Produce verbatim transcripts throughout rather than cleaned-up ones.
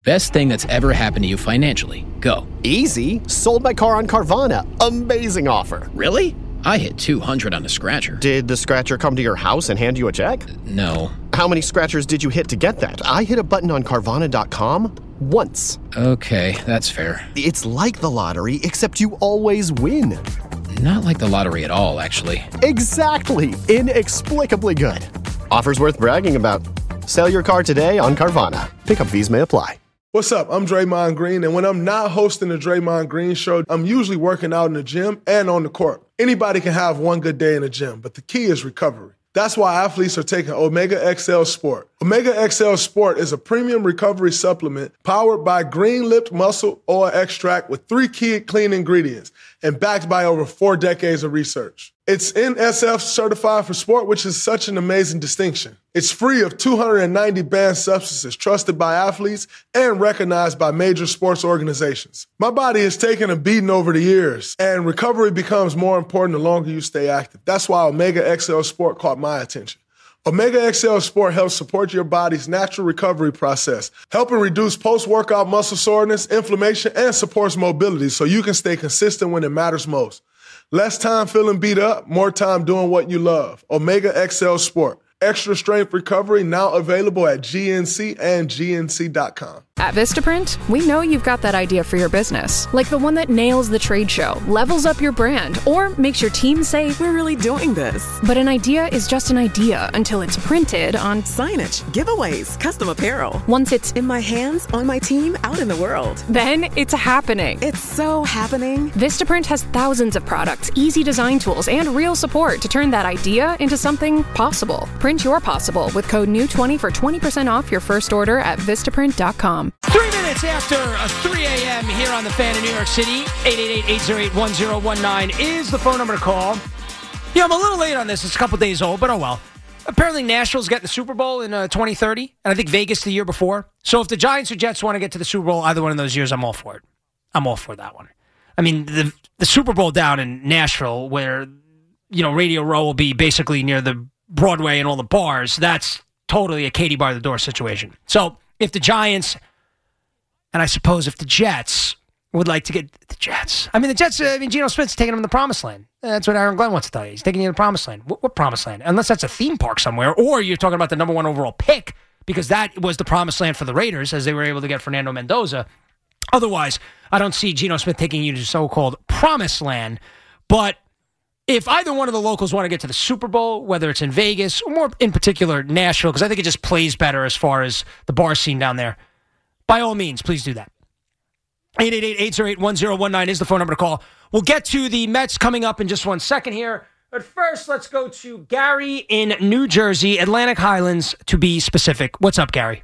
Best thing that's ever happened to you financially. Go. Easy. Sold my car on Carvana. Amazing offer. Really? I hit two hundred on a scratcher. Did the scratcher come to your house and hand you a check? No. How many scratchers did you hit to get that? I hit a button on Carvana dot com once. Okay, that's fair. It's like the lottery, except you always win. Not like the lottery at all, actually. Exactly. Inexplicably good. Offers worth bragging about. Sell your car today on Carvana. Pickup fees may apply. What's up? I'm Draymond Green, and when I'm not hosting the Draymond Green Show, I'm usually working out in the gym and on the court. Anybody can have one good day in the gym, but the key is recovery. That's why athletes are taking Omega X L Sport. Omega X L Sport is a premium recovery supplement powered by green-lipped muscle oil extract with three key clean ingredients and backed by over four decades of research. It's N S F certified for sport, which is such an amazing distinction. It's free of two hundred ninety banned substances trusted by athletes and recognized by major sports organizations. My body has taken a beating over the years, and recovery becomes more important the longer you stay active. That's why Omega X L Sport caught my attention. Omega X L Sport helps support your body's natural recovery process, helping reduce post-workout muscle soreness, inflammation, and supports mobility so you can stay consistent when it matters most. Less time feeling beat up, more time doing what you love. Omega X L Sport. Extra strength recovery now available at G N C and G N C dot com. At Vistaprint, we know you've got that idea for your business, like the one that nails the trade show, levels up your brand, or makes your team say, "We're really doing this." But an idea is just an idea until it's printed on signage, giveaways, custom apparel. Once it's in my hands, on my team, out in the world. Then it's happening. It's so happening. Vistaprint has thousands of products, easy design tools, and real support to turn that idea into something possible. Print your possible with code N E W twenty for twenty percent off your first order at Vistaprint dot com. Three minutes after three a.m. here on The Fan in New York City, eight eight eight, eight oh eight, one oh one nine is the phone number to call. Yeah, I'm a little late on this. It's a couple days old, but oh well. Apparently Nashville's getting the Super Bowl in uh, twenty thirty, and I think Vegas the year before. So if the Giants or Jets want to get to the Super Bowl either one of those years, I'm all for it. I'm all for that one. I mean, the the Super Bowl down in Nashville where, you know, Radio Row will be basically near the Broadway and all the bars, that's totally a Katie bar the door situation. So if the Giants... And I suppose if the Jets would like to get the Jets. I mean, the Jets, I mean, Geno Smith's taking them to the promised land. That's what Aaron Glenn wants to tell you. He's taking you to the promised land. What, what promised land? Unless that's a theme park somewhere, or you're talking about the number one overall pick, because that was the promised land for the Raiders as they were able to get Fernando Mendoza. Otherwise, I don't see Geno Smith taking you to so-called promised land. But if either one of the locals want to get to the Super Bowl, whether it's in Vegas or more in particular Nashville, because I think it just plays better as far as the bar scene down there, by all means, please do that. eight eight eight, eight oh eight, one oh one nine is the phone number to call. We'll get to the Mets coming up in just one second here. But first, let's go to Gary in New Jersey, Atlantic Highlands, to be specific. What's up, Gary?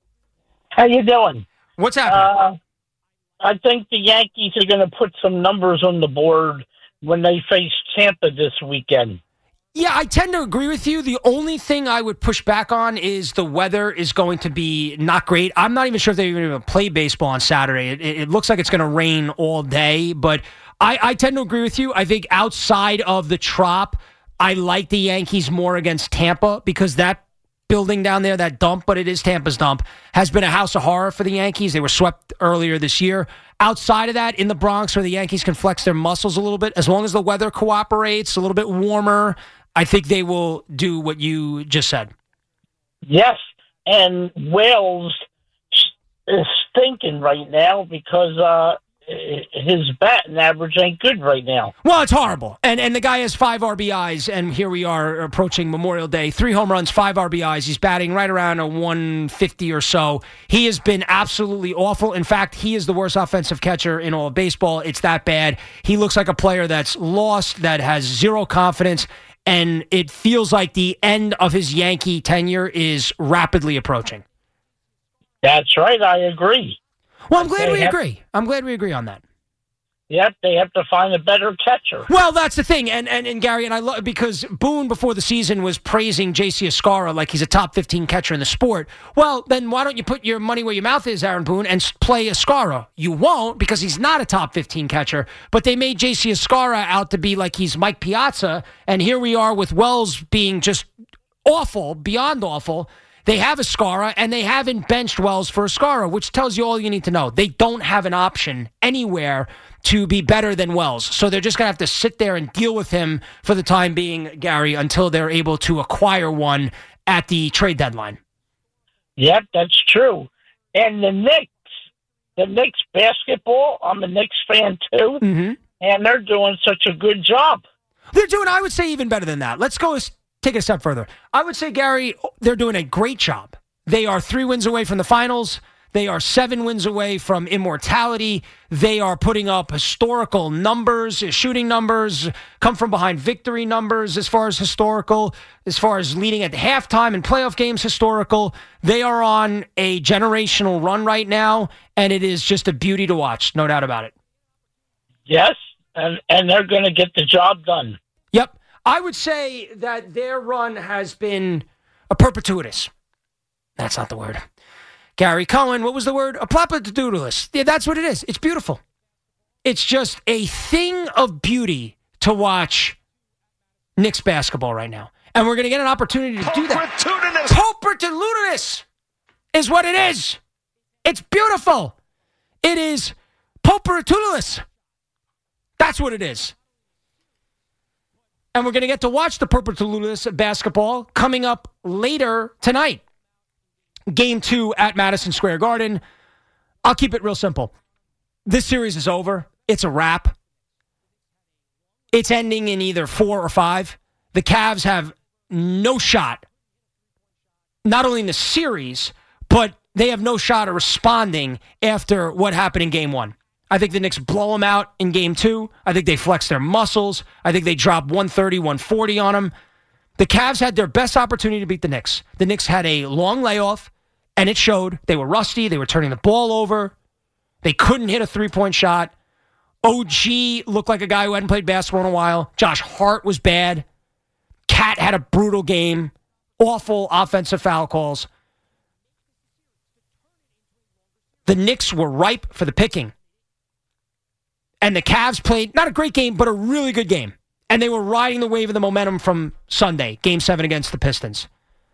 How you doing? What's happening? Uh, I think the Yankees are going to put some numbers on the board when they face Tampa this weekend. Yeah, I tend to agree with you. The only thing I would push back on is the weather is going to be not great. I'm not even sure if they're even going to play baseball on Saturday. It, it looks like it's going to rain all day, but I, I tend to agree with you. I think outside of the Trop, I like the Yankees more against Tampa because that building down there, that dump, but it is Tampa's dump, has been a house of horror for the Yankees. They were swept earlier this year. Outside of that, in the Bronx, where the Yankees can flex their muscles a little bit, as long as the weather cooperates, a little bit warmer, I think they will do what you just said. Yes, and Wales is stinking right now because uh, his batting average ain't good right now. Well, it's horrible. And and the guy has five R B Is, and here we are approaching Memorial Day. Three home runs, five R B Is. He's batting right around a one fifty or so. He has been absolutely awful. In fact, he is the worst offensive catcher in all of baseball. It's that bad. He looks like a player that's lost, that has zero confidence, and it feels like the end of his Yankee tenure is rapidly approaching. That's right. I agree. Well, I'm glad They we have- agree. I'm glad we agree on that. Yep, they have to find a better catcher. Well, that's the thing, and and, and Gary, and I love because Boone before the season was praising J C Escarra like he's a top fifteen catcher in the sport. Well, then why don't you put your money where your mouth is, Aaron Boone, and s- play Escarra? You won't because he's not a top fifteen catcher. But they made J C Escarra out to be like he's Mike Piazza, and here we are with Wells being just awful, beyond awful. They have Escara, and they haven't benched Wells for Escara, which tells you all you need to know. They don't have an option anywhere to be better than Wells. So they're just going to have to sit there and deal with him for the time being, Gary, until they're able to acquire one at the trade deadline. Yep, that's true. And the Knicks, the Knicks basketball, I'm a Knicks fan too, Mm-hmm. and they're doing such a good job. They're doing, I would say, even better than that. Let's go take it a step further. I would say, Gary, they're doing a great job. They are three wins away from the finals. They are seven wins away from immortality. They are putting up historical numbers, shooting numbers, come from behind victory numbers as far as historical, as far as leading at halftime and playoff games historical. They are on a generational run right now, and it is just a beauty to watch, no doubt about it. Yes, and, and they're going to get the job done. Yep. I would say that their run has been a perpetuitous. That's not the word. Gary Cohen, what was the word? A plapitoodalus. Yeah, that's what it is. It's beautiful. It's just a thing of beauty to watch Knicks basketball right now. And we're going to get an opportunity to do that. Popertitudinous is what it is. It's beautiful. It is popertitudinous. That's what it is. And we're going to get to watch the Popertitudinous basketball coming up later tonight. Game two at Madison Square Garden. I'll keep it real simple. This series is over. It's a wrap. It's ending in either four or five. The Cavs have no shot, not only in the series, but they have no shot of responding after what happened in game one. I think the Knicks blow them out in game two. I think they flex their muscles. I think they drop one thirty, one forty on them. The Cavs had their best opportunity to beat the Knicks. The Knicks had a long layoff, and it showed. They were rusty. They were turning the ball over. They couldn't hit a three-point shot. O G looked like a guy who hadn't played basketball in a while. Josh Hart was bad. Cat had a brutal game. Awful offensive foul calls. The Knicks were ripe for the picking. And the Cavs played not a great game, but a really good game. And they were riding the wave of the momentum from Sunday, Game seven against the Pistons.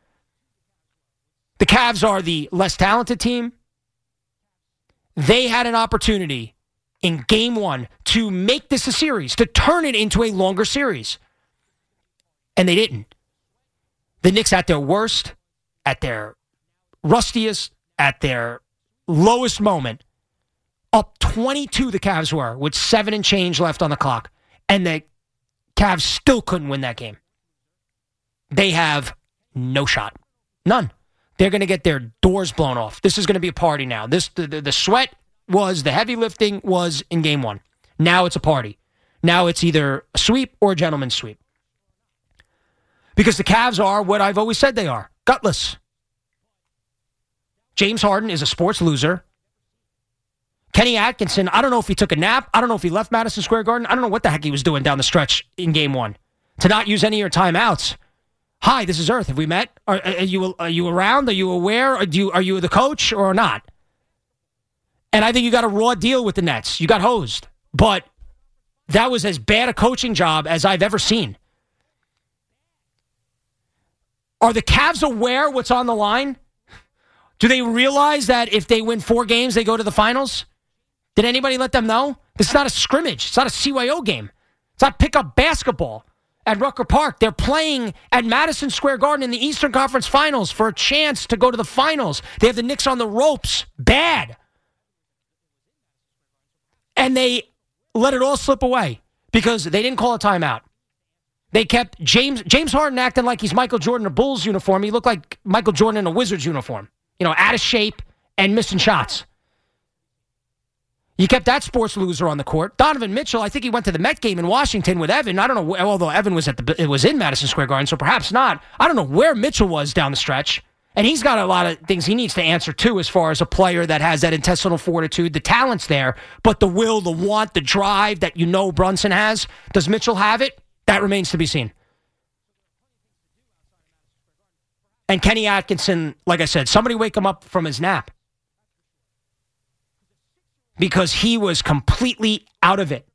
The Cavs are the less talented team. They had an opportunity in Game one to make this a series, to turn it into a longer series. And they didn't. The Knicks at their worst, at their rustiest, at their lowest moment, up twenty-two the Cavs were, with seven and change left on the clock. And the Cavs still couldn't win that game. They have no shot. None. They're going to get their doors blown off. This is going to be a party now. This the, the, the sweat was, the heavy lifting was in game one. Now it's a party. Now it's either a sweep or a gentleman's sweep. Because the Cavs are what I've always said they are. Gutless. James Harden is a sports loser. Kenny Atkinson, I don't know if he took a nap. I don't know if he left Madison Square Garden. I don't know what the heck he was doing down the stretch in game one. To not use any of your timeouts. Hi, this is Earth. Have we met? Are, are you are you around? Are you aware? Are you, are you the coach or not? And I think you got a raw deal with the Nets. You got hosed. But that was as bad a coaching job as I've ever seen. Are the Cavs aware what's on the line? Do they realize that if they win four games, they go to the finals? Did anybody let them know? This is not a scrimmage. It's not a C Y O game. It's not pickup basketball at Rucker Park. They're playing at Madison Square Garden in the Eastern Conference Finals for a chance to go to the finals. They have the Knicks on the ropes. Bad. And they let it all slip away because they didn't call a timeout. They kept James James Harden acting like he's Michael Jordan in a Bulls uniform. He looked like Michael Jordan in a Wizards uniform. You know, out of shape and missing shots. You kept that sports loser on the court. Donovan Mitchell, I think he went to the Met game in Washington with Evan. I don't know, although Evan was at the it was in Madison Square Garden, so perhaps not. I don't know where Mitchell was down the stretch. And he's got a lot of things he needs to answer too as far as a player that has that intestinal fortitude. The talent's there, but the will, the want, the drive that you know Brunson has. Does Mitchell have it? That remains to be seen. And Kenny Atkinson, like I said, somebody wake him up from his nap. Because he was completely out of it.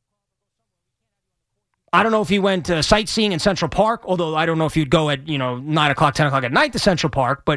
I don't know if he went uh, sightseeing in Central Park, although I don't know if you'd go at, you know, nine o'clock, ten o'clock at night to Central Park, but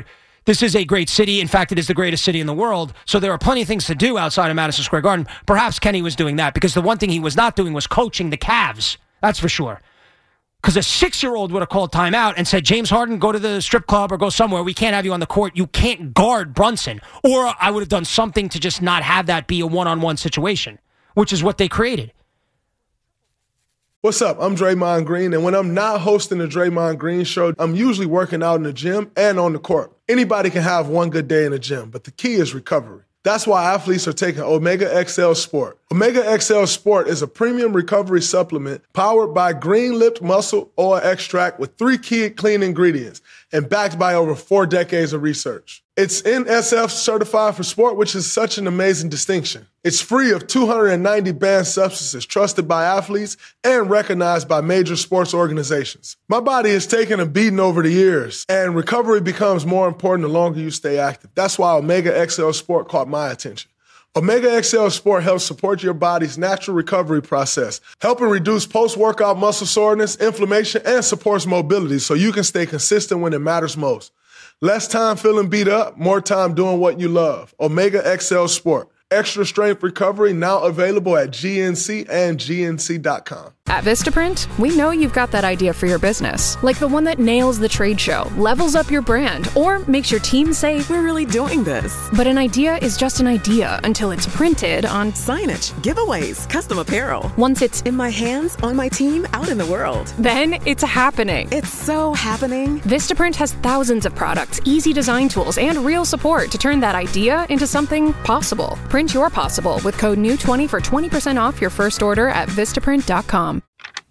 This is a great city. In fact, it is the greatest city in the world. So there are plenty of things to do outside of Madison Square Garden. Perhaps Kenny was doing that because the one thing he was not doing was coaching the Cavs. That's for sure. Because a six-year-old would have called timeout and said, James Harden, go to the strip club or go somewhere. We can't have you on the court. You can't guard Brunson. Or I would have done something to just not have that be a one-on-one situation, which is what they created. What's up? I'm Draymond Green, and when I'm not hosting the Draymond Green Show, I'm usually working out in the gym and on the court. Anybody can have one good day in the gym, but the key is recovery. That's why athletes are taking Omega X L Sport. Omega X L Sport is a premium recovery supplement powered by green-lipped muscle oil extract with three key clean ingredients and backed by over four decades of research. It's N S F certified for sport, which is such an amazing distinction. It's free of two hundred ninety banned substances trusted by athletes and recognized by major sports organizations. My body has taken a beating over the years, and recovery becomes more important the longer you stay active. That's why Omega X L Sport caught my attention. Omega X L Sport helps support your body's natural recovery process, helping reduce post-workout muscle soreness, inflammation, and supports mobility so you can stay consistent when it matters most. Less time feeling beat up, more time doing what you love. Omega X L Sport. Extra strength recovery now available at G N C and G N C dot com. At Vistaprint, we know you've got that idea for your business, like the one that nails the trade show, levels up your brand, or makes your team say, We're really doing this. but an idea is just an idea until it's printed on. Signage, giveaways, custom apparel. Once it's In my hands, on my team, out in the world. then it's happening. It's so happening. Vistaprint has thousands of products, easy design tools, and real support to turn that idea into something possible. Print your possible with code N E W twenty for twenty percent off your first order at Vistaprint dot com.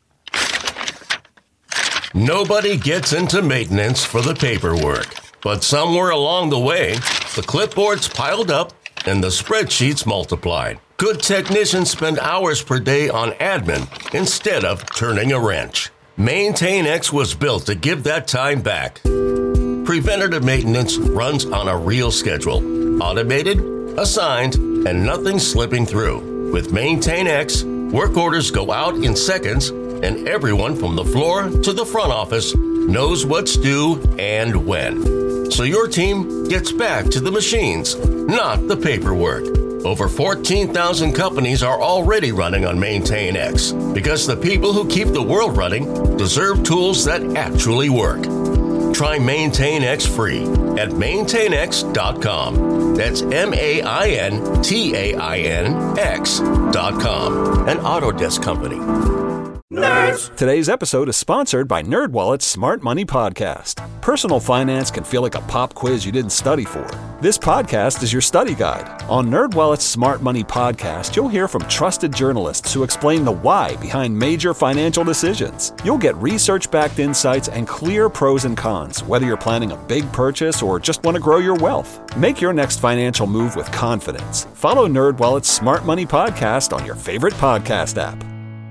Nobody gets into maintenance for the paperwork, but somewhere along the way, the clipboards piled up and the spreadsheets multiplied. Good technicians spend hours per day on admin instead of turning a wrench. MaintainX was built to give that time back. Preventative maintenance runs on a real schedule, automated, assigned, and nothing slipping through. With MaintainX, work orders go out in seconds, and everyone from the floor to the front office knows what's due and when. So your team gets back to the machines, not the paperwork. Over fourteen thousand companies are already running on MaintainX because the people who keep the world running deserve tools that actually work. Try MaintainX free at maintain x dot com. That's M A I N T A I N X dot com. An Autodesk company. Nerds! Today's episode is sponsored by NerdWallet's Smart Money Podcast. Personal finance can feel like a pop quiz you didn't study for. This podcast is your study guide. On NerdWallet's Smart Money Podcast, you'll hear from trusted journalists who explain the why behind major financial decisions. You'll get research-backed insights and clear pros and cons, whether you're planning a big purchase or just want to grow your wealth. Make your next financial move with confidence. Follow NerdWallet's Smart Money Podcast on your favorite podcast app.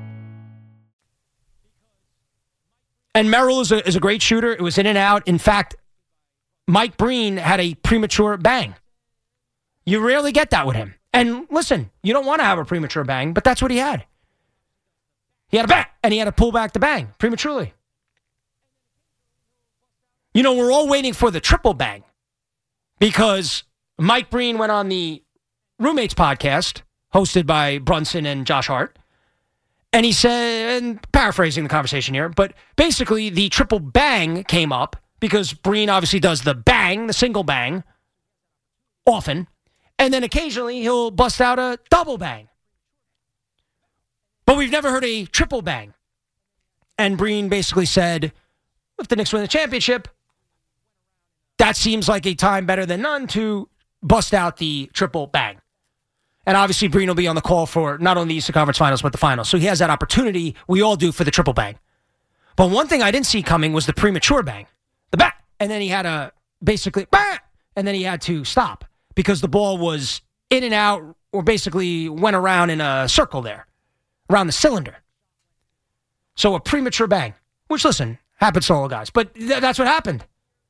And Merrill is a, is a great shooter. It was in and out. In fact, Mike Breen had a premature bang. You rarely get that with him. And listen, you don't want to have a premature bang, but that's what he had. He had a bang, and he had to pull back the bang prematurely. You know, we're all waiting for the triple bang because Mike Breen went on the Roommates podcast hosted by Brunson and Josh Hart. And he said, and paraphrasing the conversation here, but basically the triple bang came up because Breen obviously does the bang, the single bang, often. And then occasionally he'll bust out a double bang. But we've never heard a triple bang. And Breen basically said, if the Knicks win the championship, that seems like a time better than none to bust out the triple bang. And obviously, Breen will be on the call for not only the Eastern Conference Finals, but the Finals. So he has that opportunity. We all do for the triple bang. But one thing I didn't see coming was the premature bang. The bang. And then he had a basically, bang. And then he had to stop because the ball was in and out or basically went around in a circle there, around the cylinder. So a premature bang, which, listen, happens to all guys. But th- that's what happened.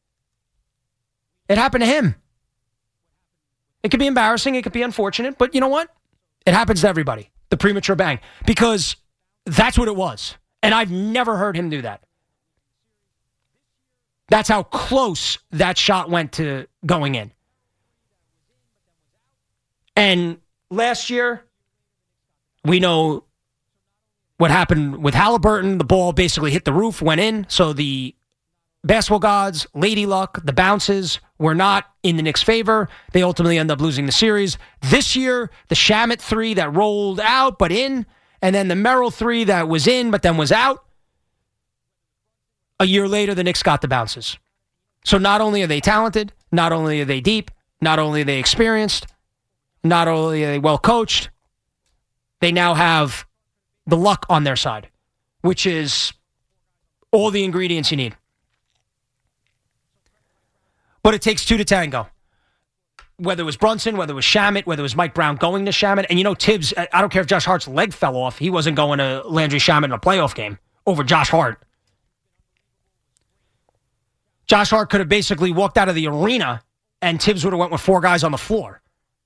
It happened to him. It could be embarrassing. It could be unfortunate. But you know what? It happens to everybody. The premature bang. Because that's what it was. And I've never heard him do that. That's how close that shot went to going in. And last year, we know what happened with Halliburton. The ball basically hit the roof, went in. So the basketball gods, Lady Luck, the bounces were not in the Knicks' favor. They ultimately end up losing the series. This year, the Shamet three that rolled out but in, and then the Merrill three that was in but then was out. A year later, the Knicks got the bounces. So not only are they talented, not only are they deep, not only are they experienced, not only are they well coached, they now have the luck on their side, which is all the ingredients you need. But it takes two to tango. Whether it was Brunson, whether it was Shamet, whether it was Mike Brown going to Shamet. And you know, Tibbs, I don't care if Josh Hart's leg fell off. He wasn't going to Landry Shamet in a playoff game over Josh Hart. Josh Hart could have basically walked out of the arena and Tibbs would have went with four guys on the floor.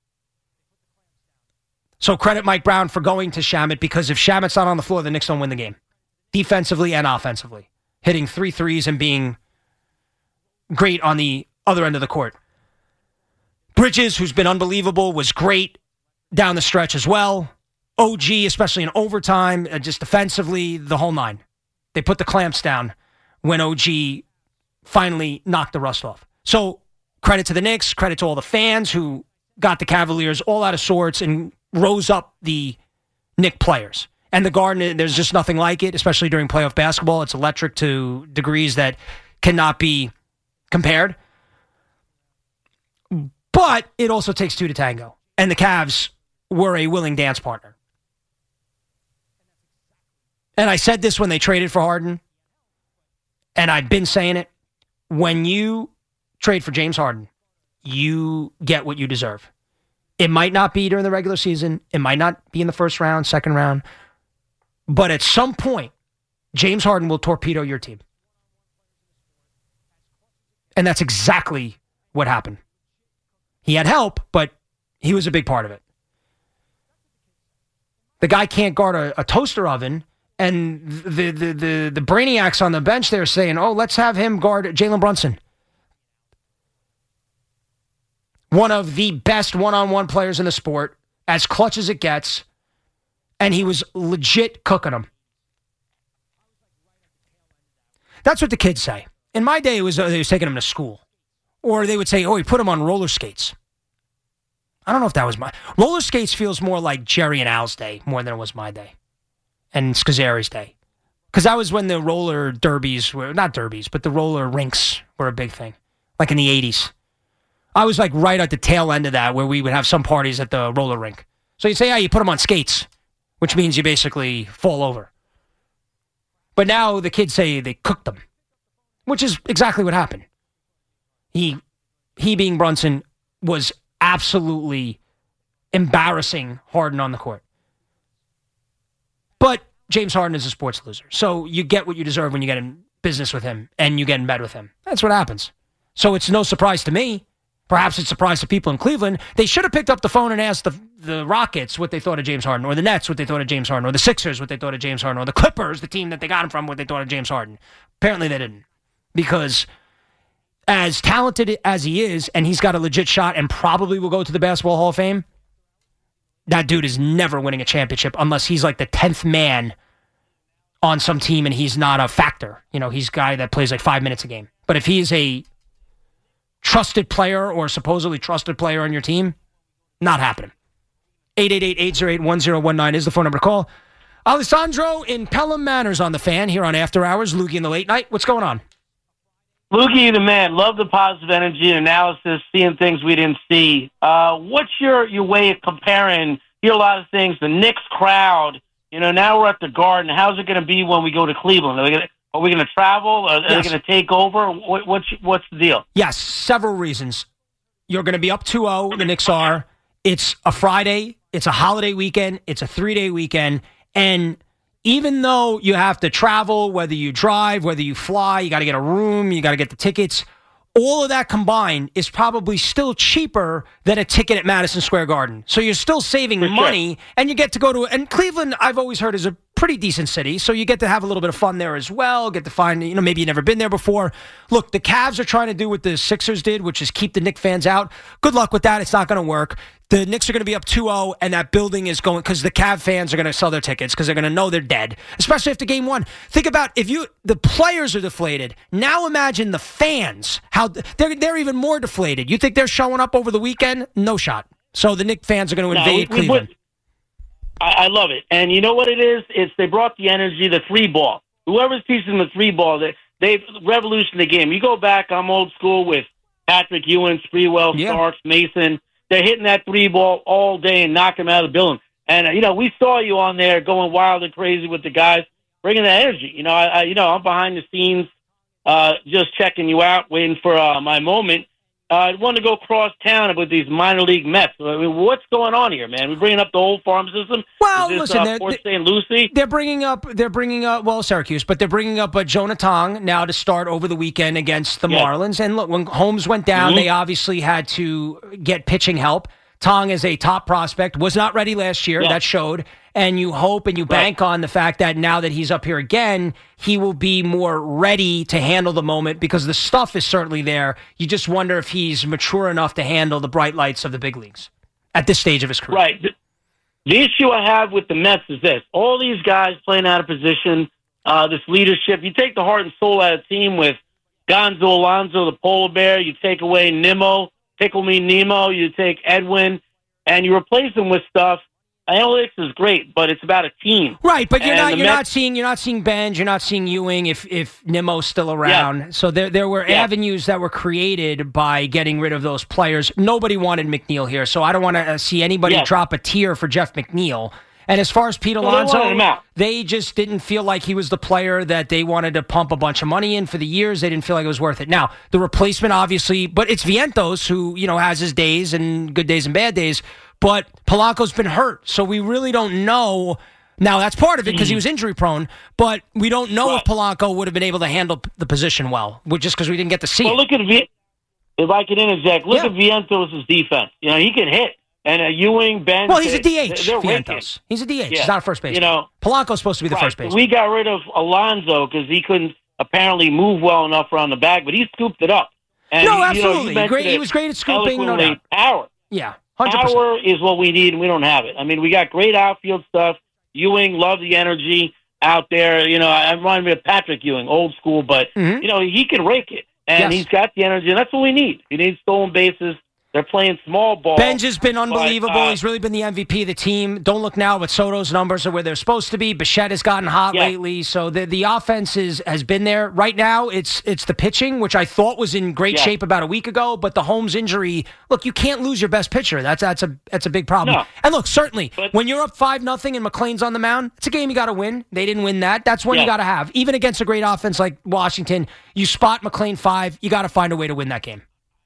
So credit Mike Brown for going to Shamet, because if Shamet's not on the floor, the Knicks don't win the game. Defensively and offensively. Hitting three threes and being great on the other end of the court. Bridges, who's been unbelievable, was great down the stretch as well. O G, especially in overtime, just defensively, the whole nine. They put the clamps down when O G finally knocked the rust off. So credit to the Knicks, credit to all the fans who got the Cavaliers all out of sorts and rose up the Knick players. And the Garden, there's just nothing like it, especially during playoff basketball. It's electric to degrees that cannot be compared. But it also takes two to tango. And the Cavs were a willing dance partner. And I said this when they traded for Harden, and I've been saying it. When you trade for James Harden, you get what you deserve. It might not be during the regular season. It might not be in the first round, second round. But at some point, James Harden will torpedo your team. And that's exactly what happened. He had help, but he was a big part of it. The guy can't guard a, a toaster oven, and the, the, the, the brainiacs on the bench there saying, oh, let's have him guard Jalen Brunson. One of the best one-on-one players in the sport, as clutch as it gets, and he was legit cooking them. That's what the kids say. In my day, it was uh, they was taking him to school. Or they would say, oh, he put him on roller skates. I don't know if that was my... Roller skates feels more like Jerry and Al's day more than it was my day. And Scazzeri's day. Because that was when the roller derbies were... Not derbies, but the roller rinks were a big thing. Like in the eighties. I was like right at the tail end of that, where we would have some parties at the roller rink. So you'd say, yeah, you put them on skates, which means you basically fall over. But now the kids say they cooked them, which is exactly what happened. He, he being Brunson, was absolutely embarrassing Harden on the court. But James Harden is a sports loser. So you get what you deserve when you get in business with him and you get in bed with him. That's what happens. So it's no surprise to me. Perhaps it's a surprise to people in Cleveland. They should have picked up the phone and asked the, the Rockets what they thought of James Harden, or the Nets what they thought of James Harden, or the Sixers what they thought of James Harden, or the Clippers, the team that they got him from, what they thought of James Harden. Apparently they didn't. Because as talented as he is, and he's got a legit shot and probably will go to the Basketball Hall of Fame, that dude is never winning a championship unless he's like the tenth man on some team and he's not a factor. You know, he's a guy that plays like five minutes a game. But if he is a trusted player or supposedly trusted player on your team, not happening. eight eight eight, eight zero eight, one zero one nine is the phone number to call. Alessandro in Pelham Manors on the Fan here on After Hours. Lukey in the late night. What's going on? Lukey, the man, love the positive energy and analysis, seeing things we didn't see. Uh, what's your, your way of comparing? Hear a lot of things. The Knicks crowd, you know, now we're at the Garden. How's it going to be when we go to Cleveland? Are we going to, are we going to travel? Are, yes. are they going to take over? What, what's what's the deal? Yes, several reasons. You're going to be up two oh, the Knicks are. It's a Friday. It's a holiday weekend. It's a three-day weekend. And even though you have to travel, whether you drive, whether you fly, you got to get a room, you got to get the tickets, all of that combined is probably still cheaper than a ticket at Madison Square Garden. So you're still saving For money, sure. and you get to go to, and Cleveland, I've always heard, is a pretty decent city, so you get to have a little bit of fun there as well. Get to find, you know, maybe you've never been there before. Look, the Cavs are trying to do what the Sixers did, which is keep the Knicks fans out. Good luck with that. It's not going to work. The Knicks are going to be up two oh, and that building is going, because the Cav fans are going to sell their tickets because they're going to know they're dead, especially after game one. Think about if you, the players are deflated. Now imagine the fans, how they're, they're even more deflated. You think they're showing up over the weekend? No shot. So the Knicks fans are going to invade no, we, we, Cleveland. I, I love it. And you know what it is? It's they brought the energy, the three ball. Whoever's teaching the three ball, they, they've revolutionized the game. You go back, I'm old school with Patrick Ewing, Sprewell, Yeah. Starks, Mason. They're hitting that three ball all day and knocking them out of the building. And, uh, you know, we saw you on there going wild and crazy with the guys, bringing that energy. You know, I, I you know, I'm behind the scenes uh, just checking you out, waiting for uh, my moment. Uh, I want to go cross town with these minor league Mets. I mean, what's going on here, man? We're bringing up the whole farm system. Well, Is this, listen, uh, they're- Port Saint Lucie? They're bringing up, they're bringing up, well, Syracuse, but they're bringing up uh, Jonah Tong now to start over the weekend against the Yeah. Marlins. And look, when Holmes went down, Mhm. they obviously had to get pitching help. Tong is a top prospect, was not ready last year. Yeah. That showed. And you hope and you bank on the fact that now that he's up here again, he will be more ready to handle the moment because the stuff is certainly there. You just wonder if he's mature enough to handle the bright lights of the big leagues at this stage of his career. Right. The, the issue I have with the Mets is this. All these guys playing out of position, uh, this leadership. You take the heart and soul out of the team with Gonzo Alonso, the polar bear. You take away Nimmo, Tickle Me Nemo. You take Edwin, and you replace them with stuff. Analytics is great, but it's about a team. Right, but you're And not the you're Mets- not seeing you're not seeing Benj, you're not seeing Ewing if if Nimmo's still around. So there there were Yeah. avenues that were created by getting rid of those players. Nobody wanted McNeil here, so I don't want to see anybody Yeah. drop a tear for Jeff McNeil. And as far as Pete Well, they wanted Alonso, him out. they just didn't feel like he was the player that they wanted to pump a bunch of money in for the years. They didn't feel like it was worth it. Now, the replacement, obviously, but it's Vientos who, you know, has his days and good days and bad days. But Polanco's been hurt, so we really don't know. Now, that's part of it because he was injury prone, but we don't know if Polanco would have been able to handle p- the position well, which- just because we didn't get to see Well, it. look at v- if I can interject. Look Yeah. at Vientos' defense. You know, he can hit. And uh, Ewing, Ben. Well, he's a they- D H, they're Vientos. raking. He's a D H. Yeah. He's not a first baseman. You know, Polanco's supposed to be the right. first baseman. We got rid of Alonso because he couldn't apparently move well enough around the bag, but he scooped it up. And No, he, you know, absolutely. you mentioned Great- he it was great at scooping, no eloquently. doubt. Power. Yeah, one hundred percent. Power is what we need, and we don't have it. I mean, we got great outfield stuff. Ewing, love the energy out there. You know, I remind me of Patrick Ewing, old school, but, Mhm. you know, he can rake it. And Yes. he's got the energy, and that's what we need. We need stolen bases. They're playing small ball. Benj has been unbelievable. But, uh, He's really been the M V P of the team. Don't look now, but Soto's numbers are where they're supposed to be. Bichette has gotten hot Yeah. lately, so the the offense is, has been there. Right now, it's it's the pitching, which I thought was in great Yeah. shape about a week ago. But the Holmes injury, look, you can't lose your best pitcher. That's that's a that's a big problem. No. And look, certainly But- when you're up five nothing and McLean's on the mound, it's a game you got to win. They didn't win that. That's one you Yeah. got to have. Even against a great offense like Washington, you spot McLean five, you got to find a way to win that game.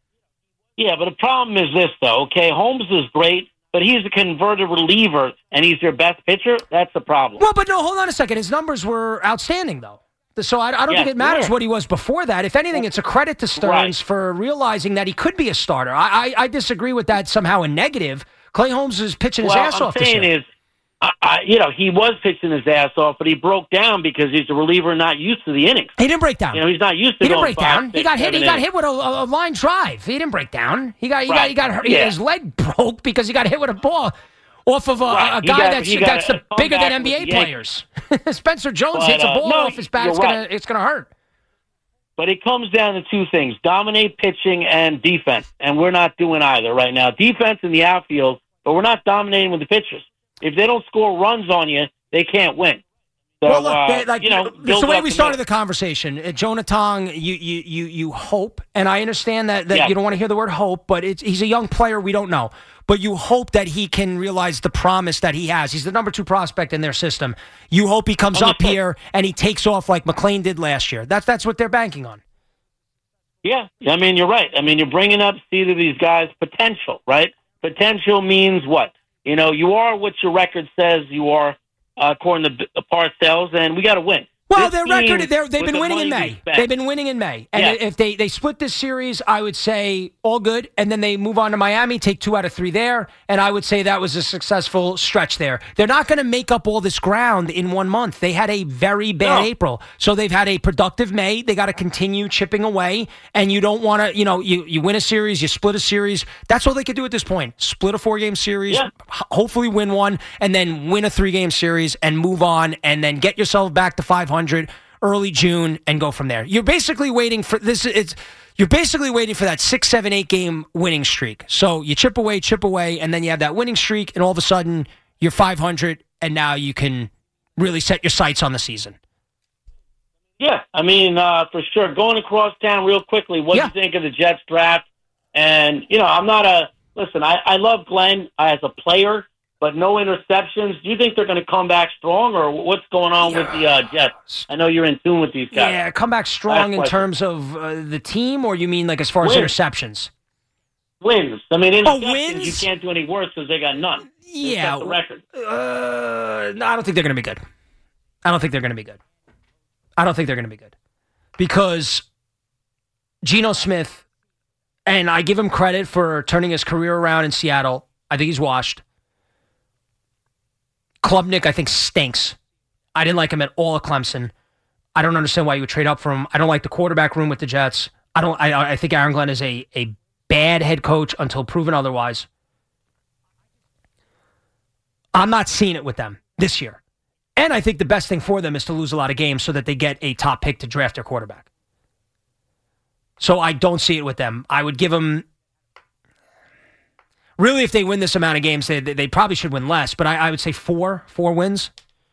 Yeah, but the problem is this, though. Okay, Holmes is great, but he's a converted reliever, and he's your best pitcher. That's the problem. Well, but no, hold on a second. His numbers were outstanding, though. So I, I don't Yes, think it matters they were. what he was before that. If anything, it's a credit to Stearns Right. for realizing that he could be a starter. I, I, I disagree with that somehow in negative. Clay Holmes is pitching his well, ass I'm off this saying year. is, I, I, you know, he was pitching his ass off, but he broke down because he's a reliever not used to the innings. He didn't break down. You know, he's not used to He didn't going break five, down. six, He got hit. seven He got innings. hit with a, a, a line drive. He didn't break down. He got. He got. Right. He got hurt. Yeah. His leg broke because he got hit with a ball off of a, Right. a He guy got- that's he got that's a the bigger than comeback N B A with the Yankees. players. Spencer Jones But, hits a uh, ball no, off his bat. you're It's gonna. right. It's gonna hurt. But it comes down to two things: dominate pitching and defense, and we're not doing either right now. Defense in the outfield, but we're not dominating with the pitchers. If they don't score runs on you, they can't win. So, Well, look, uh, they- like, you know, it's build the way up we from started there. the conversation. Uh, Jonah Tong, you, you, you, you hope, and I understand that, that Yeah. you don't want to hear the word hope, but it's, he's a young player. We don't know. But you hope that he can realize the promise that he has. He's the number two prospect in their system. You hope he comes up Understood. here and he takes off like McLean did last year. That's, that's what they're banking on. Yeah, I mean, you're right. I mean, you're bringing up either of these guys' potential, right? Potential means what? You know, you are what your record says you are, uh, according to B- Parcells, and we got to win. Well, This their team record, they're, they've with been the winning in money we May. spent- They've been winning in May. And Yeah. if they, they split this series, I would say all good. And then they move on to Miami, take two out of three there. And I would say that was a successful stretch there. They're not going to make up all this ground in one month. They had a very bad No. April. So they've had a productive May. They got to continue chipping away. And you don't want to, you know, you, you win a series, you split a series. That's all they could do at this point. Split a four-game series, Yeah. h- hopefully win one, and then win a three-game series and move on and then get yourself back to five hundred early June and go from there. You're basically waiting for this. It's you're basically waiting for that six, seven, eight game winning streak. So you chip away, chip away, and then you have that winning streak, and all of a sudden you're five hundred, and now you can really set your sights on the season. Yeah, I mean, uh, for sure. Going across town real quickly, what do Yeah. you think of the Jets draft? And, you know, I'm not a – listen, I, I love Glenn as a player, but no interceptions. Do you think they're going to come back strong, or what's going on with the uh, Jets? I know you're in tune with these guys. Yeah, come back strong in question. terms of uh, the team, or you mean like as far as Wins. interceptions? Wins. I mean, Oh, interceptions, wins? you can't do any worse because they got none. They Yeah. set the record. Uh, no, I don't think they're going to be good. I don't think they're going to be good. I don't think they're going to be good. Because Geno Smith, and I give him credit for turning his career around in Seattle. I think he's washed. Klubnik, I think, stinks. I didn't like him at all at Clemson. I don't understand why you would trade up for him. I don't like the quarterback room with the Jets. I don't. I, I think Aaron Glenn is a, a bad head coach until proven otherwise. I'm not seeing it with them this year. And I think the best thing for them is to lose a lot of games so that they get a top pick to draft their quarterback. So I don't see it with them. I would give them... Really, if they win this amount of games, they, they probably should win less, but I, I would say four, four wins.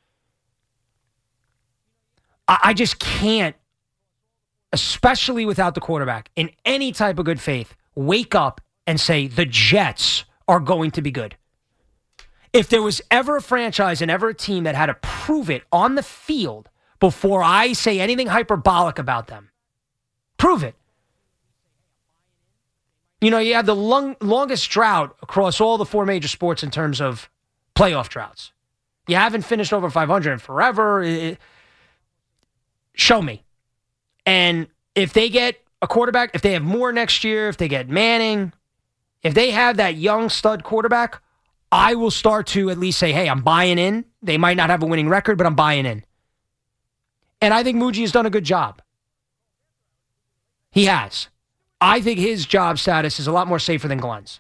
I, I just can't, especially without the quarterback, in any type of good faith, wake up and say the Jets are going to be good. If there was ever a franchise and ever a team that had to prove it on the field before I say anything hyperbolic about them, prove it. You know, you have the long, longest drought across all the four major sports in terms of playoff droughts. You haven't finished over five hundred in forever. It, show me. And if they get a quarterback, if they have more next year, if they get Manning, if they have that young stud quarterback, I will start to at least say, hey, I'm buying in. They might not have a winning record, but I'm buying in. And I think Muji has done a good job. He has. I think his job status is a lot more safer than Glenn's.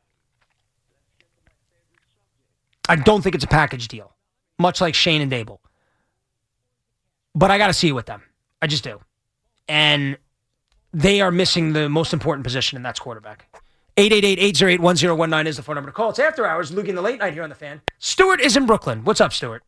I don't think it's a package deal, much like Shane and Dable. But I got to see it with them. I just do. And they are missing the most important position, and that's quarterback. eight eight eight, eight oh eight, one oh one nine is the phone number to call. It's After Hours, Luke in the Late Night here on The Fan. Stuart is in Brooklyn. What's up, Stuart?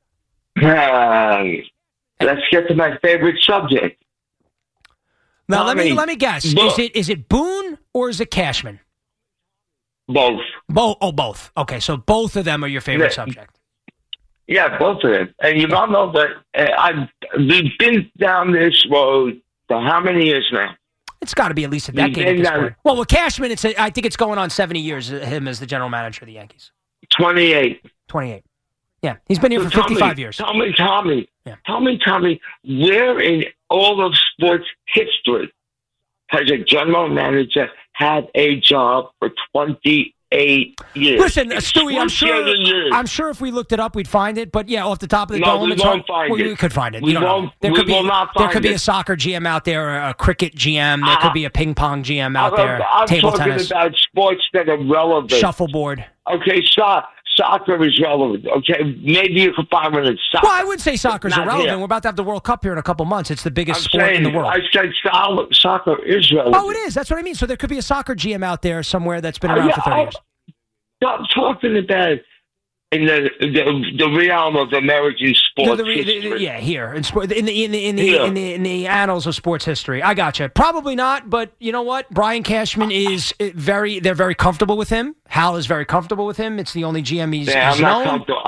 Hey, let's get to my favorite subject. Now, let me Tommy, let me guess. Bo- Is it is it Boone or is it Cashman? Both. Both. Oh, both. Okay, so both of them are your favorite Yeah. subject. Yeah, both of them. And you don't know that uh, I've we've been down this road for how many years now? It's got to be at least a We've decade at been this down point. Well, with Cashman, it's a, I think it's going on seventy years, uh, him as the general manager of the Yankees. twenty-eight. twenty-eight. Yeah, he's been here So for tell fifty-five me, years. Tell me, Tommy, Yeah. tell me, Tommy, where in all of sports history has a general manager had a job for twenty-eight years? Listen, uh, Stewie, I'm sure. twenty-seven years. I'm sure if we looked it up, we'd find it. But yeah, off the top of the No, dome, we it's won't hard- find well, it. We could find it. We You don't know. won't- There we could be. will not there find could be it. a soccer G M out there, a cricket G M. There Uh, could be a ping pong G M out I'm, there. I'm Table talking tennis, about sports that are relevant. shuffleboard. Okay, so- soccer is relevant. Okay, maybe you can find one in soccer. Well, I would say soccer's Not irrelevant. here. We're about to have the World Cup here in a couple months. It's the biggest I'm sport saying, in the world. I said so- soccer is relevant. Oh, it is. That's what I mean. So there could be a soccer G M out there somewhere that's been Oh, around yeah, for thirty oh, years. I'm talking about in the the, the realm of American The- sports the- the- the- history. yeah, here in, sport, in the in the in the, Yeah. in the in the annals of sports history. I gotcha. Probably not, but you know what? Brian Cashman is uh, very. They're very comfortable with him. Hal is very comfortable with him. It's the only G M he's, Yeah, he's I'm not known. comfortable. I'm,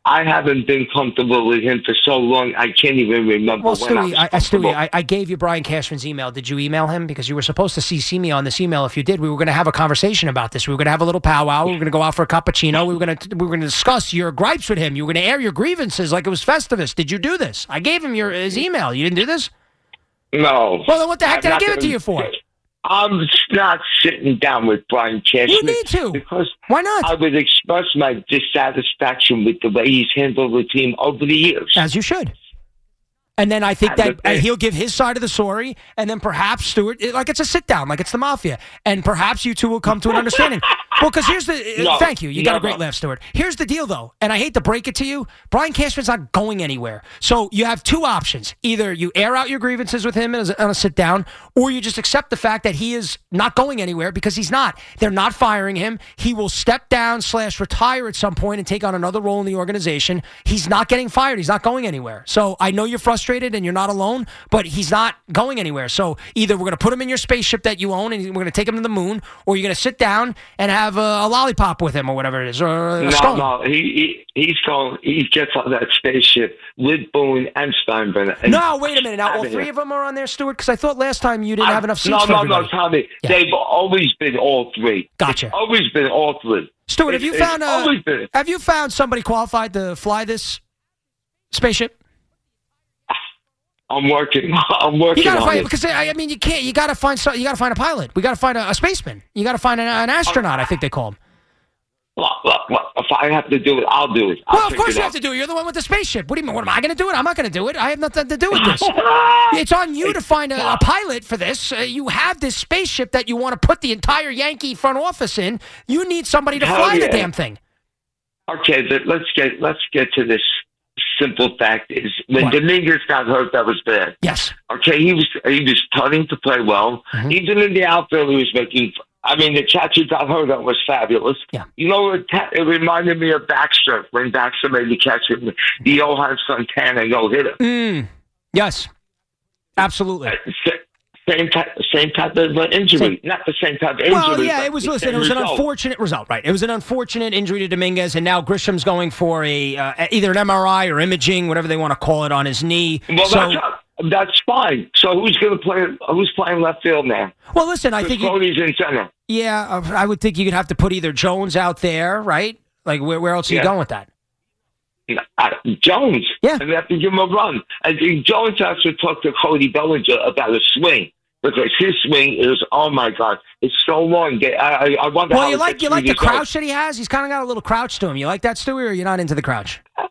I haven't been comfortable with him for so long, I can't even remember Well, when I Stewie, was I, I, comfortable. Stewie I, I gave you Brian Cashman's email. Did you email him? Because you were supposed to C C me on this email. If you did, we were going to have a conversation about this. We were going to have a little powwow. We were going to go out for a cappuccino. We were going to we were going to discuss your gripes with him. You were going to air your grievances like it was Festivus. Did you do this? I gave him your his email. You didn't do this? No. Well, then what the heck did I I'm give not it to you for? I'm not sitting down with Brian Cashman. You need to. Because Why not? I would express my dissatisfaction with the way he's handled the team over the years. As you should. And then I think And that the uh, thing- he'll give his side of the story, and then perhaps Stuart, it- like it's a sit down, like it's the mafia, and perhaps you two will come to an understanding. Well, because here's the uh, No, thank you, you got a no, great no. laugh, Stuart. Here's the deal, though, and I hate to break it to you, Brian Cashman's not going anywhere. So you have two options: either you air out your grievances with him as a, on a sit down, or you just accept the fact that he is not going anywhere because he's not. They're not firing him. He will step down slash retire at some point and take on another role in the organization. He's not getting fired. He's not going anywhere. So I know you're frustrated and you're not alone, but he's not going anywhere. So either we're going to put him in your spaceship that you own and we're going to take him to the moon, or you're going to sit down and have a, a lollipop with him or whatever it is, or a No, scone. no, he, he he's going. He gets on that spaceship with Boone and Steinbrenner. And No, wait a minute. Now, all outta three here. of them are on there, Stuart? Because I thought last time you didn't I- have enough seats No, for no, everybody. no, Tommy. Yeah. They've always been all three. Gotcha. It's always been all three. Stuart, have It's- you it's found uh, always been. have you found somebody qualified to fly this spaceship? I'm working. I'm working You gotta on find it. because I I mean you can't. You gotta find some, You gotta find a pilot. We gotta find a, a spaceman. You gotta find an, an astronaut. I think they call him. Look, look, look, if I have to do it, I'll do it. I'll Well, of figure course it you out. have to do it. You're the one with the spaceship. What do you mean? What am I going to do it? I'm not going to do it. I have nothing to do with this. It's on you to find a, a pilot for this. Uh, you have this spaceship that you want to put the entire Yankee front office in. You need somebody to Hell fly the yeah. damn thing. Okay, but let's get let's get to this simple fact: is when What? Dominguez got hurt, that was bad. Yes. Okay, he was he was starting to play well. Mhm. Even in the outfield, he was making. I mean, the catch he got hurt on was fabulous. Yeah. You know, it, it reminded me of Baxter when Baxter made the catch with the Johan Santana no hitter. Mm. Yes. Absolutely. Same type, same type of uh, injury, Same- not the same type of injury. Well, yeah, but it was. the Listen, same it was an result. unfortunate result, right? It was an unfortunate injury to Dominguez, and now Grisham's going for a uh, either an M R I or imaging, whatever they want to call it, on his knee. Well, so, that's, that's fine. So who's going to play? Who's playing left field now? well, listen, I think. You, Cody's in center. Yeah, uh, I would think you could have to put either Jones out there, right? Like, where, where else are you Yeah. going with that? Uh, Jones. Yeah. And they have to give him a run. I think Jones has to talk to Cody Bellinger about a swing. Because his swing is, oh my God, it's so long. They- I, I, I wonder Well, how you it like gets you like through the these crouch that he has. He's kind of got a little crouch to him. You like that, Stewie, or you're not into the crouch? Uh,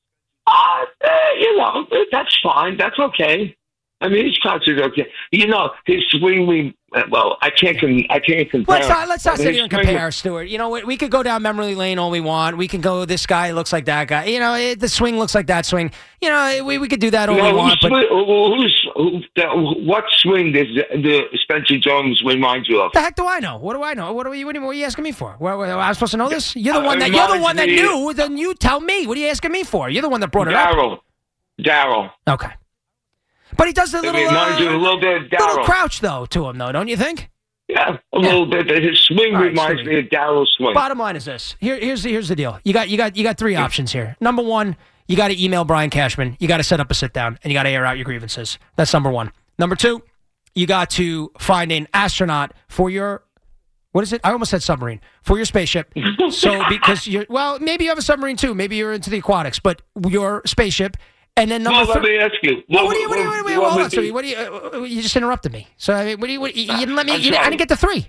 eh, you know, that's fine. That's okay. I mean, his crouch is okay. You know, his swing, we, well, I can't, com- I can't compare. Let's not let's not His sit here and swing- compare, Stuart. You know, we, we could go down memory lane all we want. We can go. This guy looks like that guy. You know, it, the swing looks like that swing. You know, we we could do that all No, we who's want. But swing, who's, who, the, what swing does the, the Spencer Jones remind you of? the heck do I know? What do I know? What are you? What are you, what are you asking me for? What, what, I'm supposed to know this? You're the Uh, one that you're the one that reminds me- knew. Then you tell me. What are you asking me for? You're the one that brought it up. Darryl. Darryl. Okay. But he does the It little reminds you a uh, little bit of little Darryl. crouch though to him though, don't you think? Yeah, a little bit. But his swing All right, reminds Stewie. me of Darryl's swing. Bottom line is this. Here, here's the here's the deal. You got you got you got three options here. Number one, you got to email Brian Cashman. You got to set up a sit down and you got to air out your grievances. That's number one. Number two, you got to find an astronaut for your what is it? I almost said submarine for your spaceship. So because you're well, maybe you have a submarine too. Maybe you're into the aquatics, but your spaceship. And then number well, let three. me ask you. Well, What, what do you? What do you? What do you? what Hold would on, so be- what do you? Uh, you just interrupted me. So I mean, what do you? What, you didn't let me. I'm You didn't, I sorry. didn't get to three.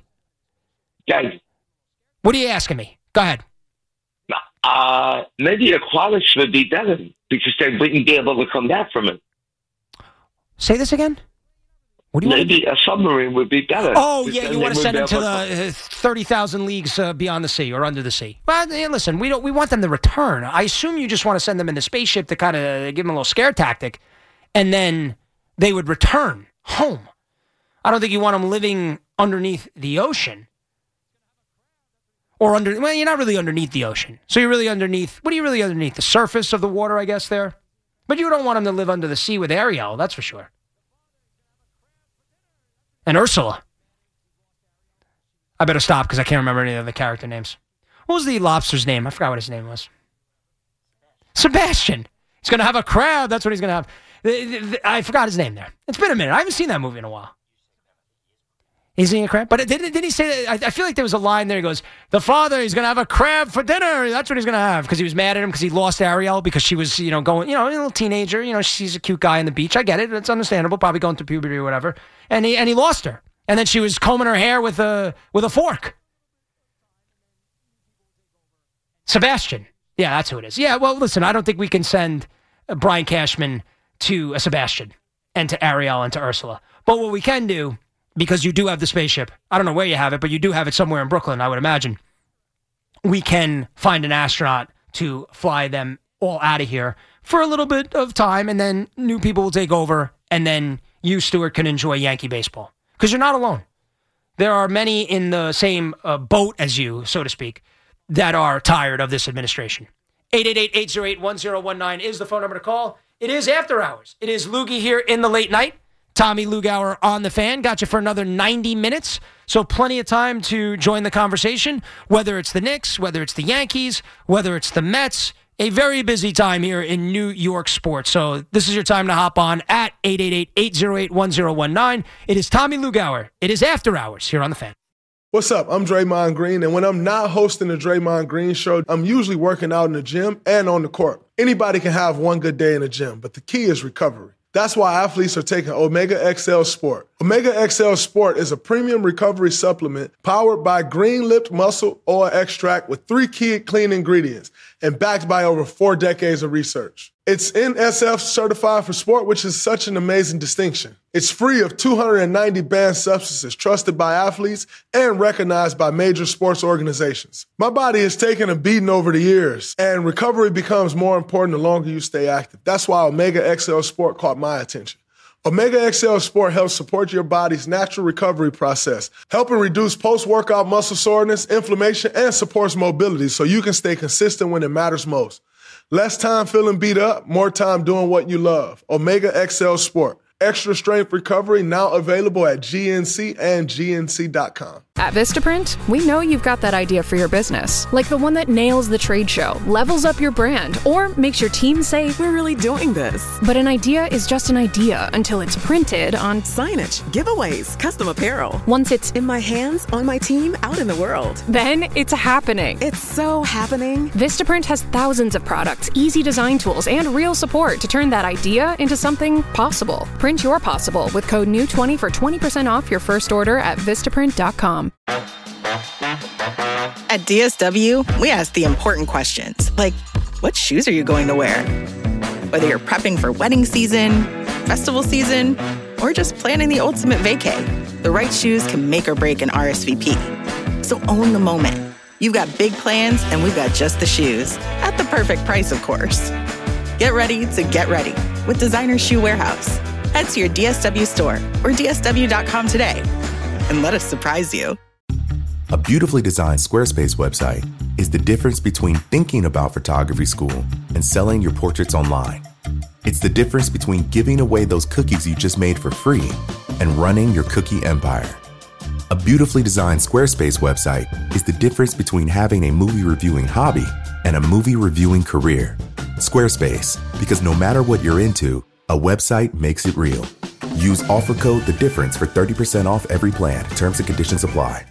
Guys, What are you asking me? Go ahead. uh, maybe aquatics would be better because they wouldn't be able to come back from it. Say this again. What do you want? Maybe a submarine would be better. Oh, because yeah, then you they want to wouldn't send be them to able the uh, thirty thousand leagues uh, beyond the sea or under the sea. Well, hey, listen, we don't. We want them to return. I assume you just want to send them in the spaceship to kind of give them a little scare tactic, and then they would return home. I don't think you want them living underneath the ocean. Or under, well, you're not really underneath the ocean. So you're really underneath, what are you really underneath? The surface of the water, I guess, there? But you don't want them to live under the sea with Ariel, that's for sure. And Ursula. I better stop because I can't remember any of the character names. What was the lobster's name? I forgot what his name was. Sebastian. He's going to have a crab. That's what he's going to have. I forgot his name there. It's been a minute. I haven't seen that movie in a while. He's eating a crab? But didn't, didn't he say that? I, I feel like there was a line there. He goes, the father, he's going to have a crab for dinner. That's what he's going to have. Because he was mad at him because he lost Ariel because she was, you know, going, you know, a little teenager. You know, she's a cute guy on the beach. I get it. It's understandable. Probably going through puberty or whatever. And he and he lost her. And then she was combing her hair with a with a fork. Sebastian. Yeah, that's who it is. Yeah, well, listen, I don't think we can send Brian Cashman to a Sebastian and to Ariel and to Ursula. But what we can do, because you do have the spaceship, I don't know where you have it, but you do have it somewhere in Brooklyn, I would imagine, we can find an astronaut to fly them all out of here for a little bit of time, and then new people will take over, and then you, Stuart, can enjoy Yankee baseball. Because you're not alone. There are many in the same uh, boat as you, so to speak, that are tired of this administration. eight eight eight, eight oh eight, one oh one nine is the phone number to call. It is After Hours. It is Loogie here in the late night. Tommy Lugauer on the Fan. Got you for another ninety minutes. So plenty of time to join the conversation, whether it's the Knicks, whether it's the Yankees, whether it's the Mets. A very busy time here in New York sports. So this is your time to hop on at eight eight eight, eight oh eight, one oh one nine. It is Tommy Lugauer. It is After Hours here on the Fan. What's up? I'm Draymond Green, and when I'm not hosting the Draymond Green Show, I'm usually working out in the gym and on the court. Anybody can have one good day in the gym, but the key is recovery. That's why athletes are taking Omega X L Sport. Omega X L Sport is a premium recovery supplement powered by green-lipped muscle oil extract with three key clean ingredients and backed by over four decades of research. It's N S F certified for sport, which is such an amazing distinction. It's free of two hundred ninety banned substances trusted by athletes and recognized by major sports organizations. My body has taken a beating over the years, and recovery becomes more important the longer you stay active. That's why Omega X L Sport caught my attention. Omega X L Sport helps support your body's natural recovery process, helping reduce post-workout muscle soreness, inflammation, and supports mobility so you can stay consistent when it matters most. Less time feeling beat up, more time doing what you love. Omega X L Sport. Extra strength recovery now available at G N C and G N C dot com. At Vistaprint, we know you've got that idea for your business, like the one that nails the trade show, levels up your brand, or makes your team say, we're really doing this. But an idea is just an idea until it's printed on signage, giveaways, custom apparel. Once it's in my hands, on my team, out in the world. Then it's happening. It's so happening. Vistaprint has thousands of products, easy design tools, and real support to turn that idea into something possible. Print your possible with code N E W twenty for twenty percent off your first order at Vistaprint dot com. At D S W, we ask the important questions, like, what shoes are you going to wear? Whether you're prepping for wedding season, festival season, or just planning the ultimate vacay, the right shoes can make or break an R S V P. So own the moment. You've got big plans, and we've got just the shoes. At the perfect price, of course. Get ready to get ready with Designer Shoe Warehouse. Head to your D S W store or D S W dot com today and let us surprise you. A beautifully designed Squarespace website is the difference between thinking about photography school and selling your portraits online. It's the difference between giving away those cookies you just made for free and running your cookie empire. A beautifully designed Squarespace website is the difference between having a movie reviewing hobby and a movie reviewing career. Squarespace, because no matter what you're into, a website makes it real. Use offer code The Difference for thirty percent off every plan. Terms and conditions apply.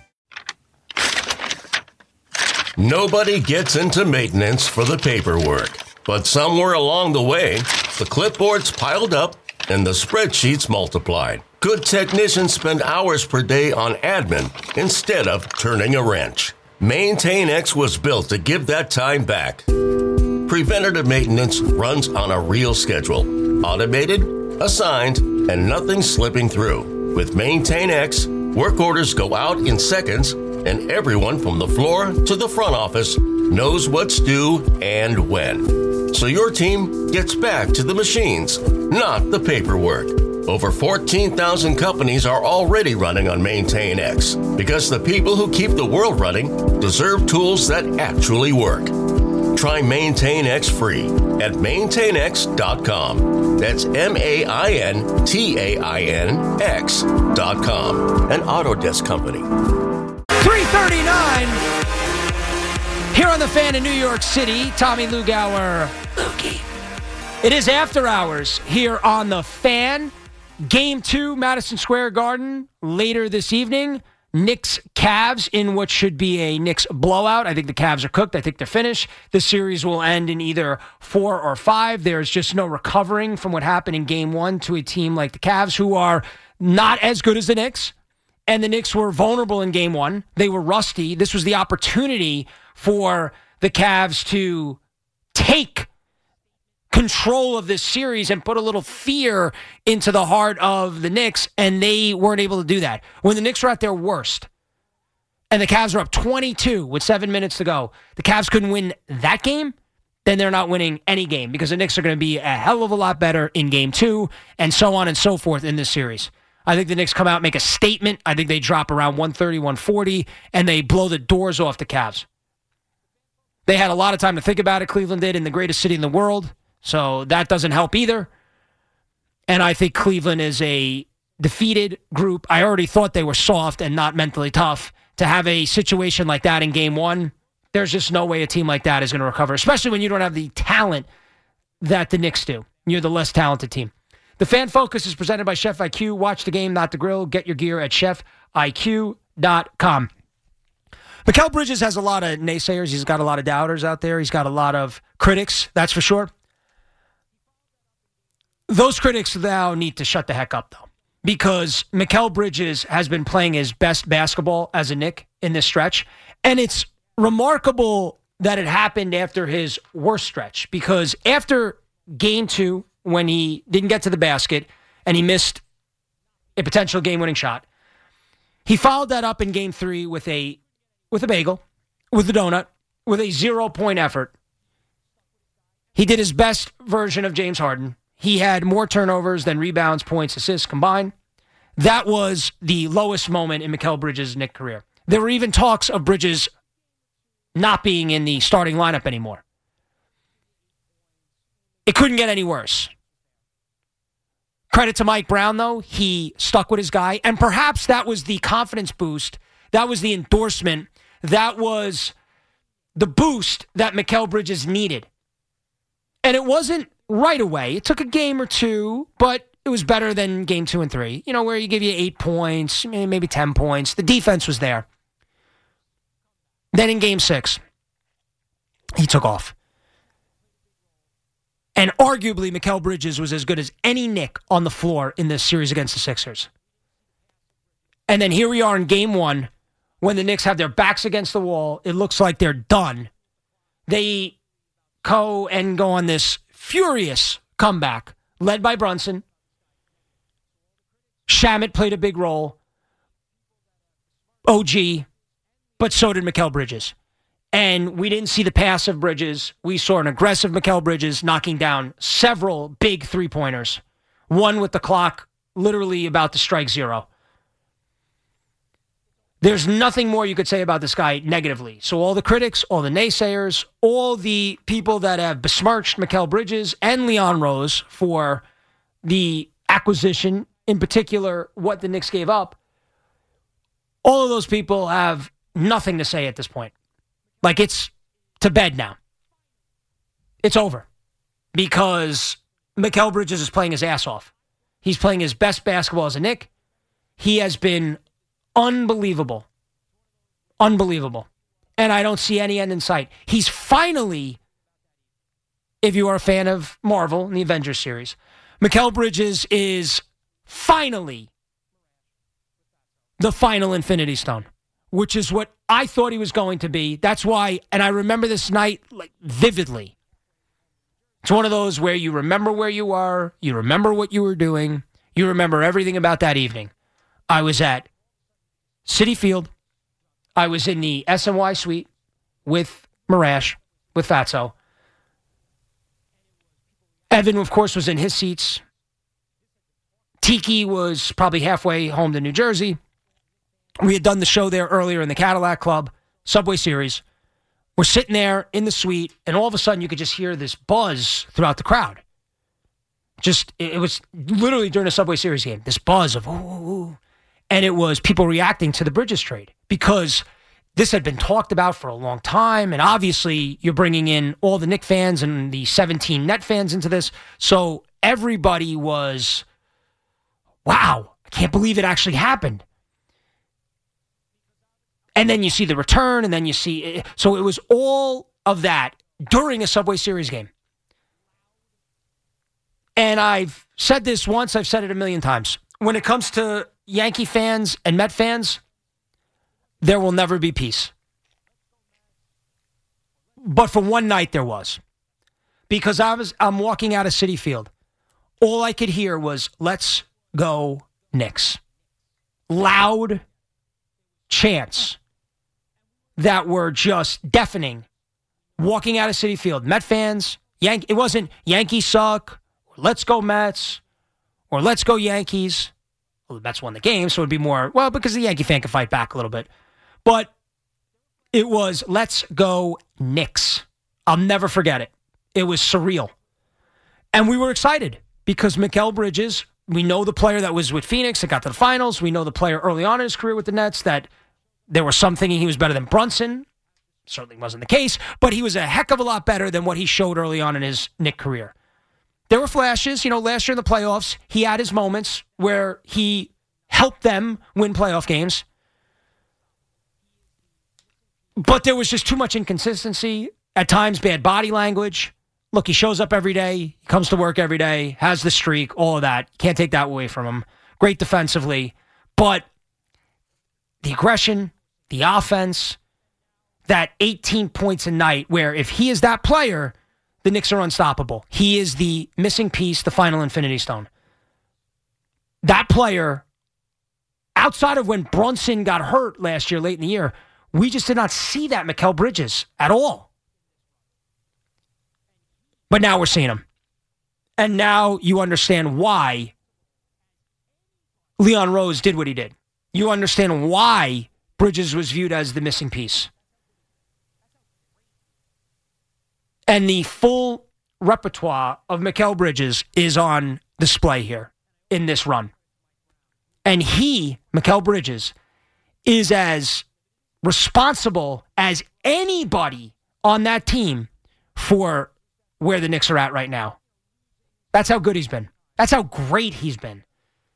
Nobody gets into maintenance for the paperwork, but somewhere along the way, the clipboards piled up and the spreadsheets multiplied. Good technicians spend hours per day on admin instead of turning a wrench. MaintainX was built to give that time back. Preventative maintenance runs on a real schedule. Automated, assigned, and nothing slipping through. With MaintainX, work orders go out in seconds, and everyone from the floor to the front office knows what's due and when. So your team gets back to the machines, not the paperwork. Over fourteen thousand companies are already running on MaintainX because the people who keep the world running deserve tools that actually work. Try MaintainX free at maintain x dot com. That's M A I N T A I N X dot com. An Autodesk company. three thirty-nine. Here on the Fan in New York City, Tommy Lugauer. Lukey. It is after hours here on the Fan. Game two, Madison Square Garden, later this evening. Knicks Cavs in what should be a Knicks blowout. I think the Cavs are cooked. I think they're finished. The series will end in either four or five. There's just no recovering from what happened in game one to a team like the Cavs, who are not as good as the Knicks. And the Knicks were vulnerable in game one. They were rusty. This was the opportunity for the Cavs to take control of this series and put a little fear into the heart of the Knicks, and they weren't able to do that. When the Knicks were at their worst, and the Cavs were up twenty-two with seven minutes to go, the Cavs couldn't win that game, then they're not winning any game, because the Knicks are going to be a hell of a lot better in game two, and so on and so forth in this series. I think the Knicks come out and make a statement. I think they drop around one thirty, one forty, and they blow the doors off the Cavs. They had a lot of time to think about it, Cleveland did, in the greatest city in the world. So that doesn't help either. And I think Cleveland is a defeated group. I already thought they were soft and not mentally tough. To have a situation like that in game one, there's just no way a team like that is going to recover, especially when you don't have the talent that the Knicks do. You're the less talented team. The Fan Focus is presented by Chef I Q. Watch the game, not the grill. Get your gear at chef I Q dot com. Mikal Bridges has a lot of naysayers. He's got a lot of doubters out there. He's got a lot of critics, that's for sure. Those critics now need to shut the heck up, though, because Mikal Bridges has been playing his best basketball as a Knick in this stretch, and it's remarkable that it happened after his worst stretch, because after game two, when he didn't get to the basket and he missed a potential game-winning shot, he followed that up in game three with a with a bagel, with a donut, with a zero-point effort. He did his best version of James Harden. He had more turnovers than rebounds, points, assists combined. That was the lowest moment in Mikal Bridges' Knick career. There were even talks of Bridges not being in the starting lineup anymore. It couldn't get any worse. Credit to Mike Brown, though. He stuck with his guy, and perhaps that was the confidence boost. That was the endorsement. That was the boost that Mikal Bridges needed. And it wasn't right away. It took a game or two, but it was better than game two and three, you know, where you give you eight points, maybe ten points. The defense was there. Then in game six, he took off. And arguably, Mikal Bridges was as good as any Knick on the floor in this series against the Sixers. And then here we are in game one, when the Knicks have their backs against the wall. It looks like they're done. They go and go on this furious comeback, led by Brunson. Shamet played a big role. O G, but so did Mikal Bridges. And we didn't see the pass of Bridges. We saw an aggressive Mikal Bridges knocking down several big three-pointers. One with the clock literally about to strike zero. There's nothing more you could say about this guy negatively. So all the critics, all the naysayers, all the people that have besmirched Mikal Bridges and Leon Rose for the acquisition, in particular what the Knicks gave up, all of those people have nothing to say at this point. Like, it's to bed now. It's over. Because Mikal Bridges is playing his ass off. He's playing his best basketball as a Knick. He has been unbelievable. Unbelievable. And I don't see any end in sight. He's finally, if you are a fan of Marvel and the Avengers series, Mikal Bridges is finally the final Infinity Stone, which is what I thought he was going to be. That's why, and I remember this night like vividly. It's one of those where you remember where you are, you remember what you were doing, you remember everything about that evening. I was at Citi Field. I was in the S N Y suite with Marash, with Fatso. Evan, of course, was in his seats. Tiki was probably halfway home to New Jersey. We had done the show there earlier in the Cadillac Club, Subway Series. We're sitting there in the suite, and all of a sudden you could just hear this buzz throughout the crowd. Just, it was literally during a Subway Series game, this buzz of, ooh, ooh, ooh. And it was people reacting to the Bridges trade because this had been talked about for a long time, and obviously you're bringing in all the Knicks fans and the seventeen Net fans into this, so everybody was, wow, I can't believe it actually happened. And then you see the return, and then you see, so it was all of that during a Subway Series game. And I've said this once, I've said it a million times. When it comes to Yankee fans and Met fans, there will never be peace. But for one night there was. Because I was I'm walking out of Citi Field. All I could hear was, let's go Knicks. Loud chants that were just deafening. Walking out of Citi Field. Met fans, Yan- it wasn't Yankees suck, or let's go Mets, or let's go Yankees. Well, the Mets won the game, so it would be more, well, because the Yankee fan can fight back a little bit. But it was, let's go Knicks. I'll never forget it. It was surreal. And we were excited because Mikal Bridges, we know the player that was with Phoenix that got to the finals. We know the player early on in his career with the Nets that there was some thinking he was better than Brunson. Certainly wasn't the case, but he was a heck of a lot better than what he showed early on in his Knick career. There were flashes. You know, last year in the playoffs, he had his moments where he helped them win playoff games. But there was just too much inconsistency. At times, bad body language. Look, he shows up every day. He comes to work every day, has the streak, all of that. Can't take that away from him. Great defensively. But the aggression, the offense, that eighteen points a night where if he is that player, the Knicks are unstoppable. He is the missing piece, the final infinity stone. That player, outside of when Brunson got hurt last year, late in the year, we just did not see that Mikal Bridges at all. But now we're seeing him. And now you understand why Leon Rose did what he did. You understand why Bridges was viewed as the missing piece. And the full repertoire of Mikal Bridges is on display here in this run. And he, Mikal Bridges, is as responsible as anybody on that team for where the Knicks are at right now. That's how good he's been. That's how great he's been.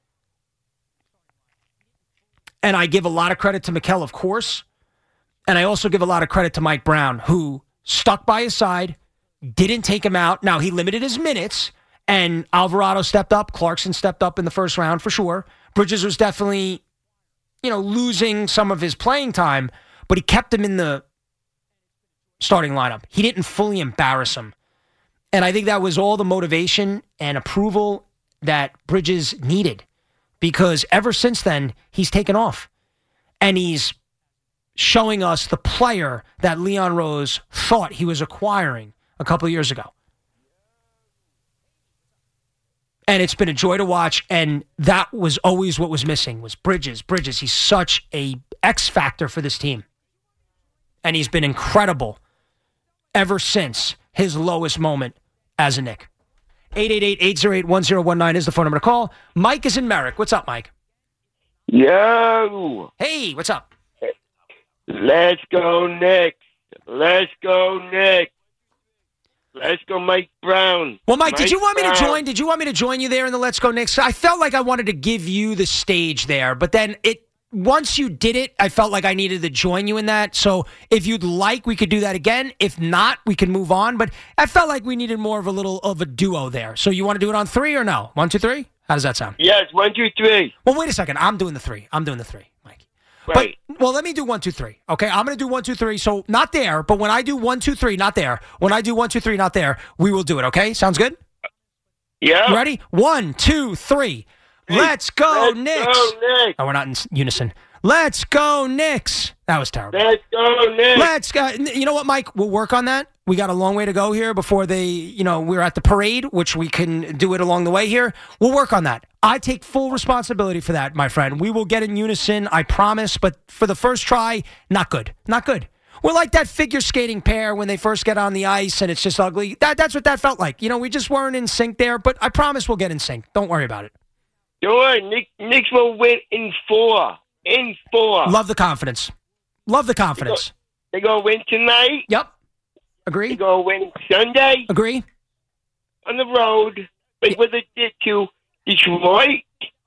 And I give a lot of credit to Mikal, of course. And I also give a lot of credit to Mike Brown, who stuck by his side, didn't take him out. Now, he limited his minutes, and Alvarado stepped up. Clarkson stepped up in the first round for sure. Bridges was definitely, you know, losing some of his playing time, but he kept him in the starting lineup. He didn't fully embarrass him. And I think that was all the motivation and approval that Bridges needed, because ever since then, he's taken off. And he's showing us the player that Leon Rose thought he was acquiring a couple of years ago. And it's been a joy to watch, and that was always what was missing, was Bridges. Bridges, he's such a X factor for this team. And he's been incredible ever since his lowest moment as a Knick. eight eight eight, eight oh eight, one oh one nine is the phone number to call. Mike is in Merrick. What's up, Mike? Yo. Hey, what's up? Let's go, Knicks. Let's go, Knicks. Let's go, Mike Brown. Well, Mike, Mike did you want Brown. me to join? Did you want me to join you there in the Let's Go Knicks? I felt like I wanted to give you the stage there, but then it once you did it, I felt like I needed to join you in that. So if you'd like, we could do that again. If not, we can move on. But I felt like we needed more of a little of a duo there. So you want to do it on three or no? One, two, three? How does that sound? Yes, one, two, three. Well, wait a second. I'm doing the three. I'm doing the three, Mike. Right. But, well, let me do one, two, three. Okay, I'm going to do one, two, three. So not there, but when I do one, two, three, not there. When I do one, two, three, not there, we will do it. Okay, sounds good? Yeah. You ready? One, two, three. Hey, Let's go, let's Knicks. go, Knicks. Oh, we're not in unison. Let's go, Knicks. That was terrible. Let's go, Knicks. Let's go. You know what, Mike? We'll work on that. We got a long way to go here before they, you know, we're at the parade, which we can do it along the way here. We'll work on that. I take full responsibility for that, my friend. We will get in unison, I promise. But for the first try, not good. Not good. We're like that figure skating pair when they first get on the ice and it's just ugly. That, that's what that felt like. You know, we just weren't in sync there, but I promise we'll get in sync. Don't worry about it. Sure, Nick, Knicks will win in four. In four. Love the confidence. Love the confidence. They're going to win tonight. Yep. Agree. They're going to win Sunday. Agree. On the road. But with it did to Detroit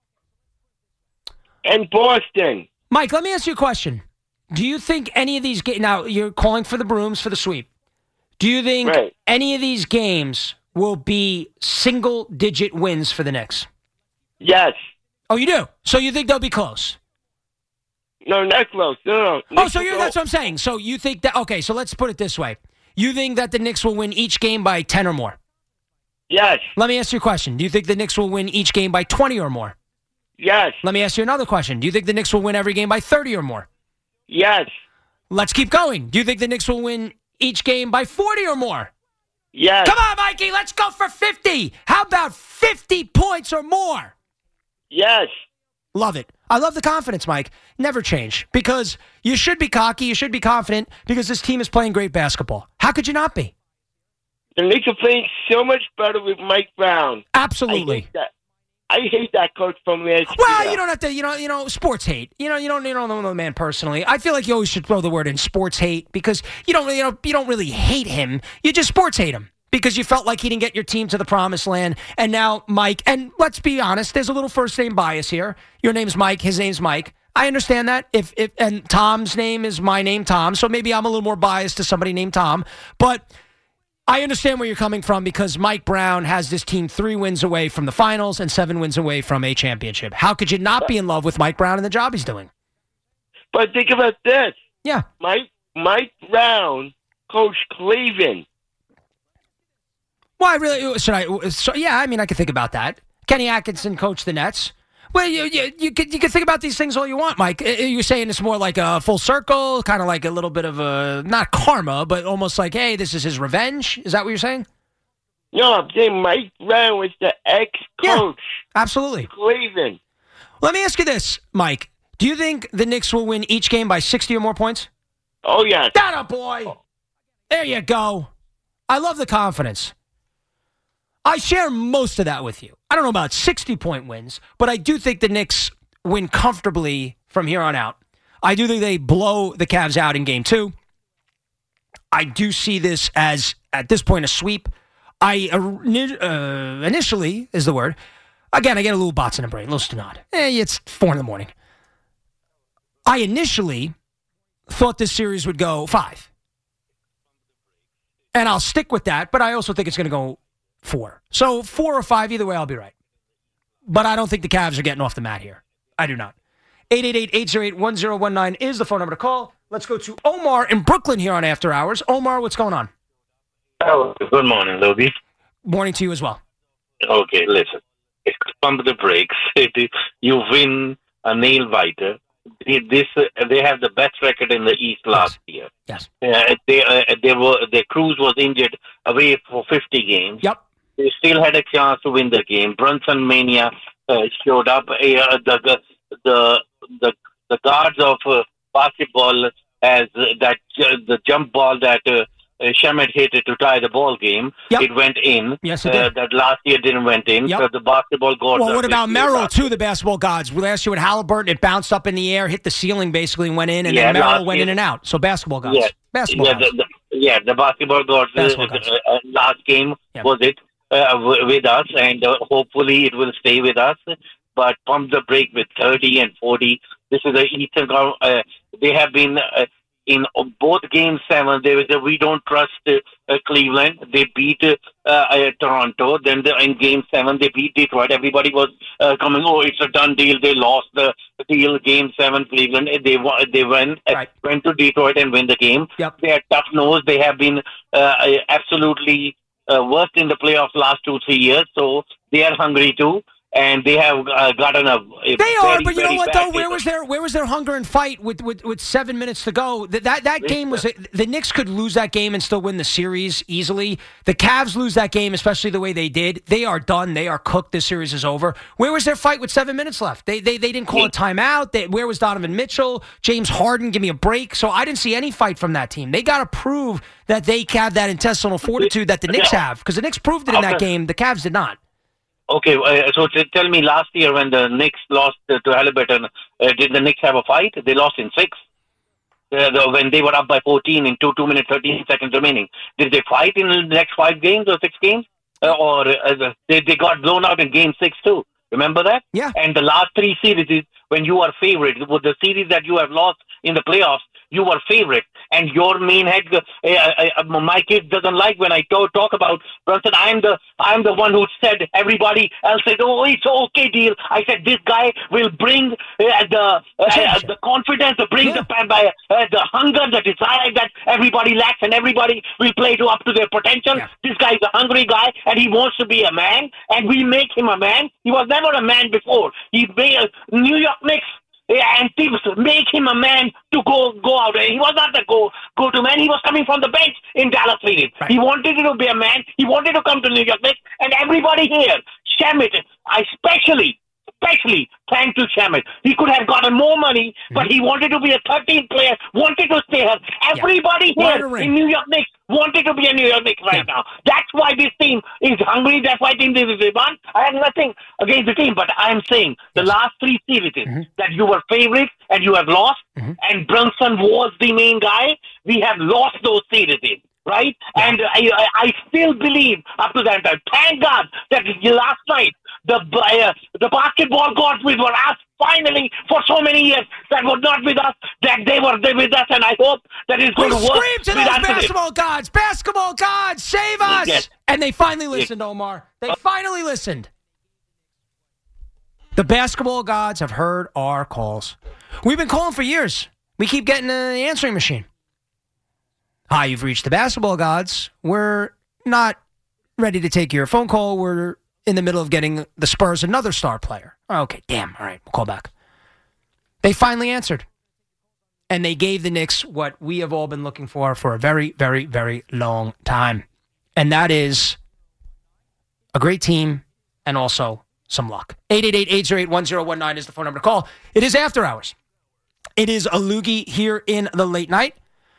and Boston. Mike, let me ask you a question. Do you think any of these games... Now, you're calling for the Brooms for the sweep. Do you think right. any of these games will be single-digit wins for the Knicks? Yes. Oh, you do? So you think they'll be close? No, not close. No, no. Oh, so you that's what I'm saying. So you think that... Okay, so let's put it this way. You think that the Knicks will win each game by ten or more? Yes. Let me ask you a question. Do you think the Knicks will win each game by twenty or more? Yes. Let me ask you another question. Do you think the Knicks will win every game by thirty or more? Yes. Let's keep going. Do you think the Knicks will win each game by forty or more? Yes. Come on, Mikey. Let's go for fifty. How about fifty points or more? Yes. Love it. I love the confidence, Mike. Never change. Because you should be cocky. You should be confident because this team is playing great basketball. How could you not be? The Knicks are playing so much better with Mike Brown. Absolutely. I hate that, I hate that coach from last year. Well, you don't have to, you know, you know, sports hate. You know, you don't, you don't know the man personally. I feel like you always should throw the word in sports hate because you don't, you know, you don't really hate him. You just sports hate him because you felt like he didn't get your team to the promised land. And now Mike, and let's be honest, there's a little first name bias here. Your name's Mike. His name's Mike. I understand that. If, if and Tom's name is my name, Tom. So maybe I'm a little more biased to somebody named Tom. But I understand where you're coming from because Mike Brown has this team three wins away from the finals and seven wins away from a championship. How could you not be in love with Mike Brown and the job he's doing? But think about this. Yeah. Mike Mike Brown coached Cleveland. Well, I really should I. So, yeah, I mean, I could think about that. Kenny Atkinson coached the Nets. Well, you you you could you could think about these things all you want, Mike. You're saying it's more like a full circle, kind of like a little bit of a not karma, but almost like, hey, this is his revenge. Is that what you're saying? No, I'm saying Mike Brown was the ex-coach. Yeah, absolutely. Cleveland. Let me ask you this, Mike. Do you think the Knicks will win each game by sixty or more points? Oh yeah. That a boy. There you go. I love the confidence. I share most of that with you. I don't know about sixty-point wins, but I do think the Knicks win comfortably from here on out. I do think they blow the Cavs out in game two. I do see this as, at this point, a sweep. I uh, initially, is the word. Again, I get a little bots in the brain, a little stenod. Eh, it's four in the morning. I initially thought this series would go five. And I'll stick with that, but I also think it's going to go four. So four or five, either way, I'll be right. But I don't think the Cavs are getting off the mat here. I do not. eight eight eight, eight oh eight, one oh one nine is the phone number to call. Let's go to Omar in Brooklyn here on After Hours. Omar, what's going on? Oh, good morning, Logie. Morning to you as well. Okay, listen. It's pump the brakes. You win a nail biter. This uh, they have the best record in the East last yes. year. Yes. Uh, they uh, they were their Cruz was injured away for fifty games. Yep. They still had a chance to win the game. Brunson Mania uh, showed up. Uh, the, the the the guards of uh, basketball as uh, that uh, the jump ball that uh, uh, Shamet hit to tie the ball game. Yep. It went in. Yes, it did. Uh, that last year didn't went in. Yep. So the basketball gods. Well, what about uh, Merrill, too, the basketball gods? Last year with Halliburton, it bounced up in the air, hit the ceiling basically, and went in, and yeah, then Merrill went year, in and out. So basketball gods. Yeah, basketball yeah, gods. the, the, yeah, the basketball gods. Basketball uh, gods. Uh, uh, last game yep. was it uh, w- with us, and uh, hopefully it will stay with us. But pump the brake with thirty and forty. This is the Eastern. Uh, they have been uh, in both game seven. They were, we don't trust uh, uh, Cleveland. They beat uh, uh, Toronto. Then the, in game seven they beat Detroit. Everybody was uh, coming. Oh, it's a done deal. They lost the deal. Game seven, Cleveland. They they went right. uh, went to Detroit and win the game. Yep. They are tough nose. They have been uh, absolutely uh, worst in the playoffs last two three years. So they are hungry too. And they have uh, gotten a, a they very, are, but you know what though? Where paper. was their where was their hunger and fight with, with, with seven minutes to go? That that, that game was the Knicks could lose that game and still win the series easily. The Cavs lose that game, especially the way they did. They are done. They are cooked. This series is over. Where was their fight with seven minutes left? They they they didn't call a timeout. They, where was Donovan Mitchell? James Harden? Give me a break. So I didn't see any fight from that team. They got to prove that they have that intestinal fortitude that the Knicks have, because the Knicks proved it in that game. The Cavs did not. Okay, uh, so t- tell me, last year when the Knicks lost uh, to Halliburton, uh, did the Knicks have a fight? They lost in six. uh, the, when they were up by fourteen in two, two minutes, thirteen seconds remaining? Did they fight in the next five games or six games? Uh, or uh, they, they got blown out in game six too? Remember that? Yeah. And the last three series, when you are favorite, with the series that you have lost in the playoffs, you were favorite. And your main head, uh, uh, uh, my kid doesn't like when I to- talk about Brunson. I'm the I'm the one who said everybody else said, oh, it's okay deal. I said this guy will bring uh, the uh, uh, the confidence, to bring yeah. the uh, the hunger, the desire that everybody lacks, and everybody will play to up to their potential. Yeah. This guy is a hungry guy, and he wants to be a man, and we make him a man. He was never a man before. He made uh, New York Knicks. And teams make him a man to go go out. He was not the go go to man. He was coming from the bench in Dallas Phoenix. Right. He wanted to be a man. He wanted to come to New York Knicks. And everybody here, Shamet, I especially, especially thank to Shamet. He could have gotten more money, mm-hmm. but he wanted to be a thirteenth player, wanted to stay here. Everybody yeah. here in New York Knicks wanted to be a New York Knicks right yeah. now. That's why this team is hungry. That's why team is demand. I have nothing against the team, but I am saying the last three series mm-hmm. that you were favorites and you have lost, mm-hmm. and Brunson was the main guy. We have lost those series, right? Yeah. And I, I still believe up to that time. Thank God that last night the uh, the basketball gods were asked finally for so many years that were not with us, that they were there with us, and I hope that it's going we to work. Scream to those basketball gods, basketball gods, save us! Yes. And they finally listened, Omar. They finally listened. The basketball gods have heard our calls. We've been calling for years. We keep getting the answering machine. Hi, you've reached the basketball gods. We're not ready to take your phone call. We're in the middle of getting the Spurs another star player. Okay, damn. All right, we'll call back. They finally answered. And they gave the Knicks what we have all been looking for for a very, very, very long time. And that is a great team and also some luck. eight eight eight, eight oh eight, one oh one nine is the phone number to call. It is After Hours. It is a loogie here in the late night.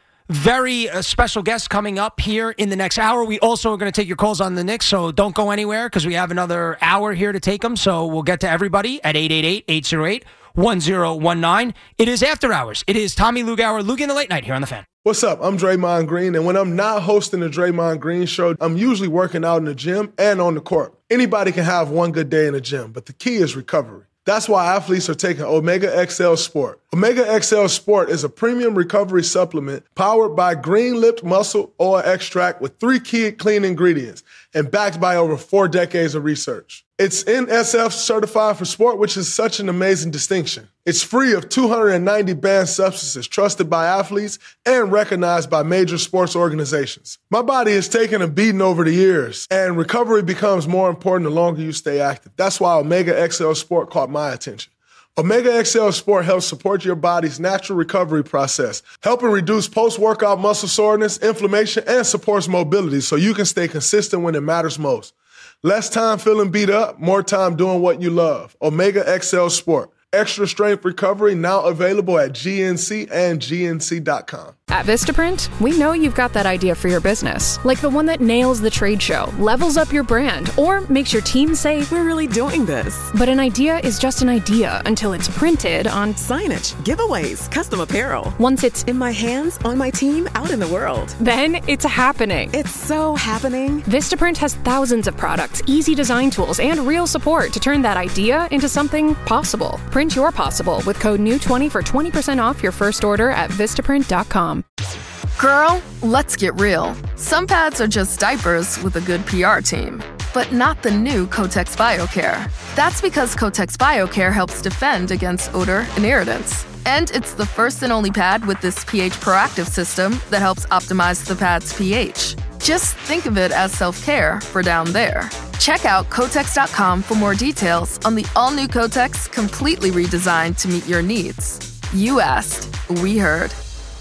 Very uh, special guest coming up here in the next hour. We also are going to take your calls on the Knicks, so don't go anywhere because we have another hour here to take them. So we'll get to everybody at eight eight eight, eight oh eight, one oh one nine. It is After Hours. It is Tommy Lugauer, Loogie in the Late Night here on The Fan. What's up? I'm Draymond Green, and when I'm not hosting the Draymond Green Show, I'm usually working out in the gym and on the court. Anybody can have one good day in the gym, but the key is recovery. That's why athletes are taking Omega X L Sport. Omega X L Sport is a premium recovery supplement powered by green-lipped muscle oil extract with three key clean ingredients and backed by over four decades of research. It's N S F certified for sport, which is such an amazing distinction. It's free of two hundred ninety banned substances trusted by athletes and recognized by major sports organizations. My body has taken a beating over the years, and recovery becomes more important the longer you stay active. That's why Omega X L Sport caught my attention. Omega X L Sport helps support your body's natural recovery process, helping reduce post-workout muscle soreness, inflammation, and supports mobility so you can stay consistent when it matters most. Less time feeling beat up, more time doing what you love. Omega X L Sport. Extra strength recovery now available at G N C and G N C dot com. At Vistaprint, we know you've got that idea for your business, like the one that nails the trade show, levels up your brand, or makes your team say, we're really doing this. But an idea is just an idea until it's printed on signage, giveaways, custom apparel. Once it's in my hands, on my team, out in the world. Then it's happening. It's so happening. Vistaprint has thousands of products, easy design tools, and real support to turn that idea into something possible. Print your possible with code N E W twenty for twenty percent off your first order at Vistaprint dot com. Girl, let's get real. Some pads are just diapers with a good P R team, but not the new Kotex BioCare. That's because Kotex BioCare helps defend against odor and irritants. And it's the first and only pad with this pH proactive system that helps optimize the pad's pH. Just think of it as self-care for down there. Check out Kotex dot com for more details on the all-new Kotex, completely redesigned to meet your needs. You asked, we heard.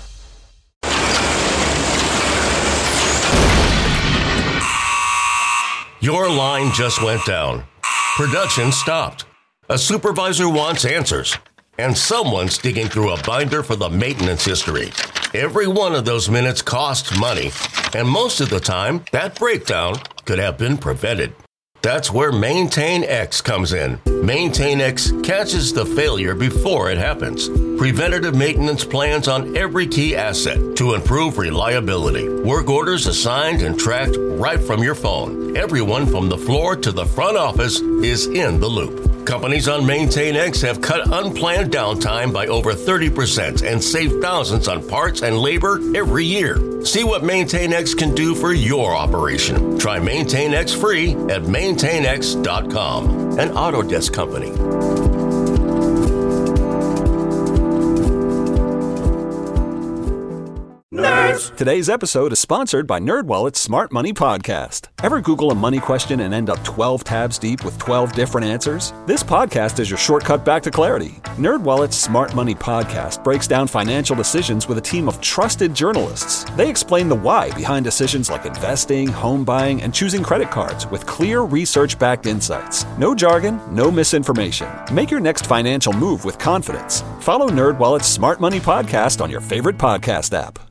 Your line just went down. Production stopped. A supervisor wants answers. And someone's digging through a binder for the maintenance history. Every one of those minutes costs money. And most of the time, that breakdown could have been prevented. That's where Maintain X comes in. Maintain X catches the failure before it happens. Preventative maintenance plans on every key asset to improve reliability. Work orders assigned and tracked right from your phone. Everyone from the floor to the front office is in the loop. Companies on MaintainX have cut unplanned downtime by over thirty percent and saved thousands on parts and labor every year. See what MaintainX can do for your operation. Try MaintainX free at maintain x dot com. An Autodesk company. Nerds. Today's episode is sponsored by NerdWallet's Smart Money Podcast. Ever Google a money question and end up twelve tabs deep with twelve different answers? This podcast is your shortcut back to clarity. NerdWallet's Smart Money Podcast breaks down financial decisions with a team of trusted journalists. They explain the why behind decisions like investing, home buying, and choosing credit cards with clear research-backed insights. No jargon, no misinformation. Make your next financial move with confidence. Follow NerdWallet's Smart Money Podcast on your favorite podcast app.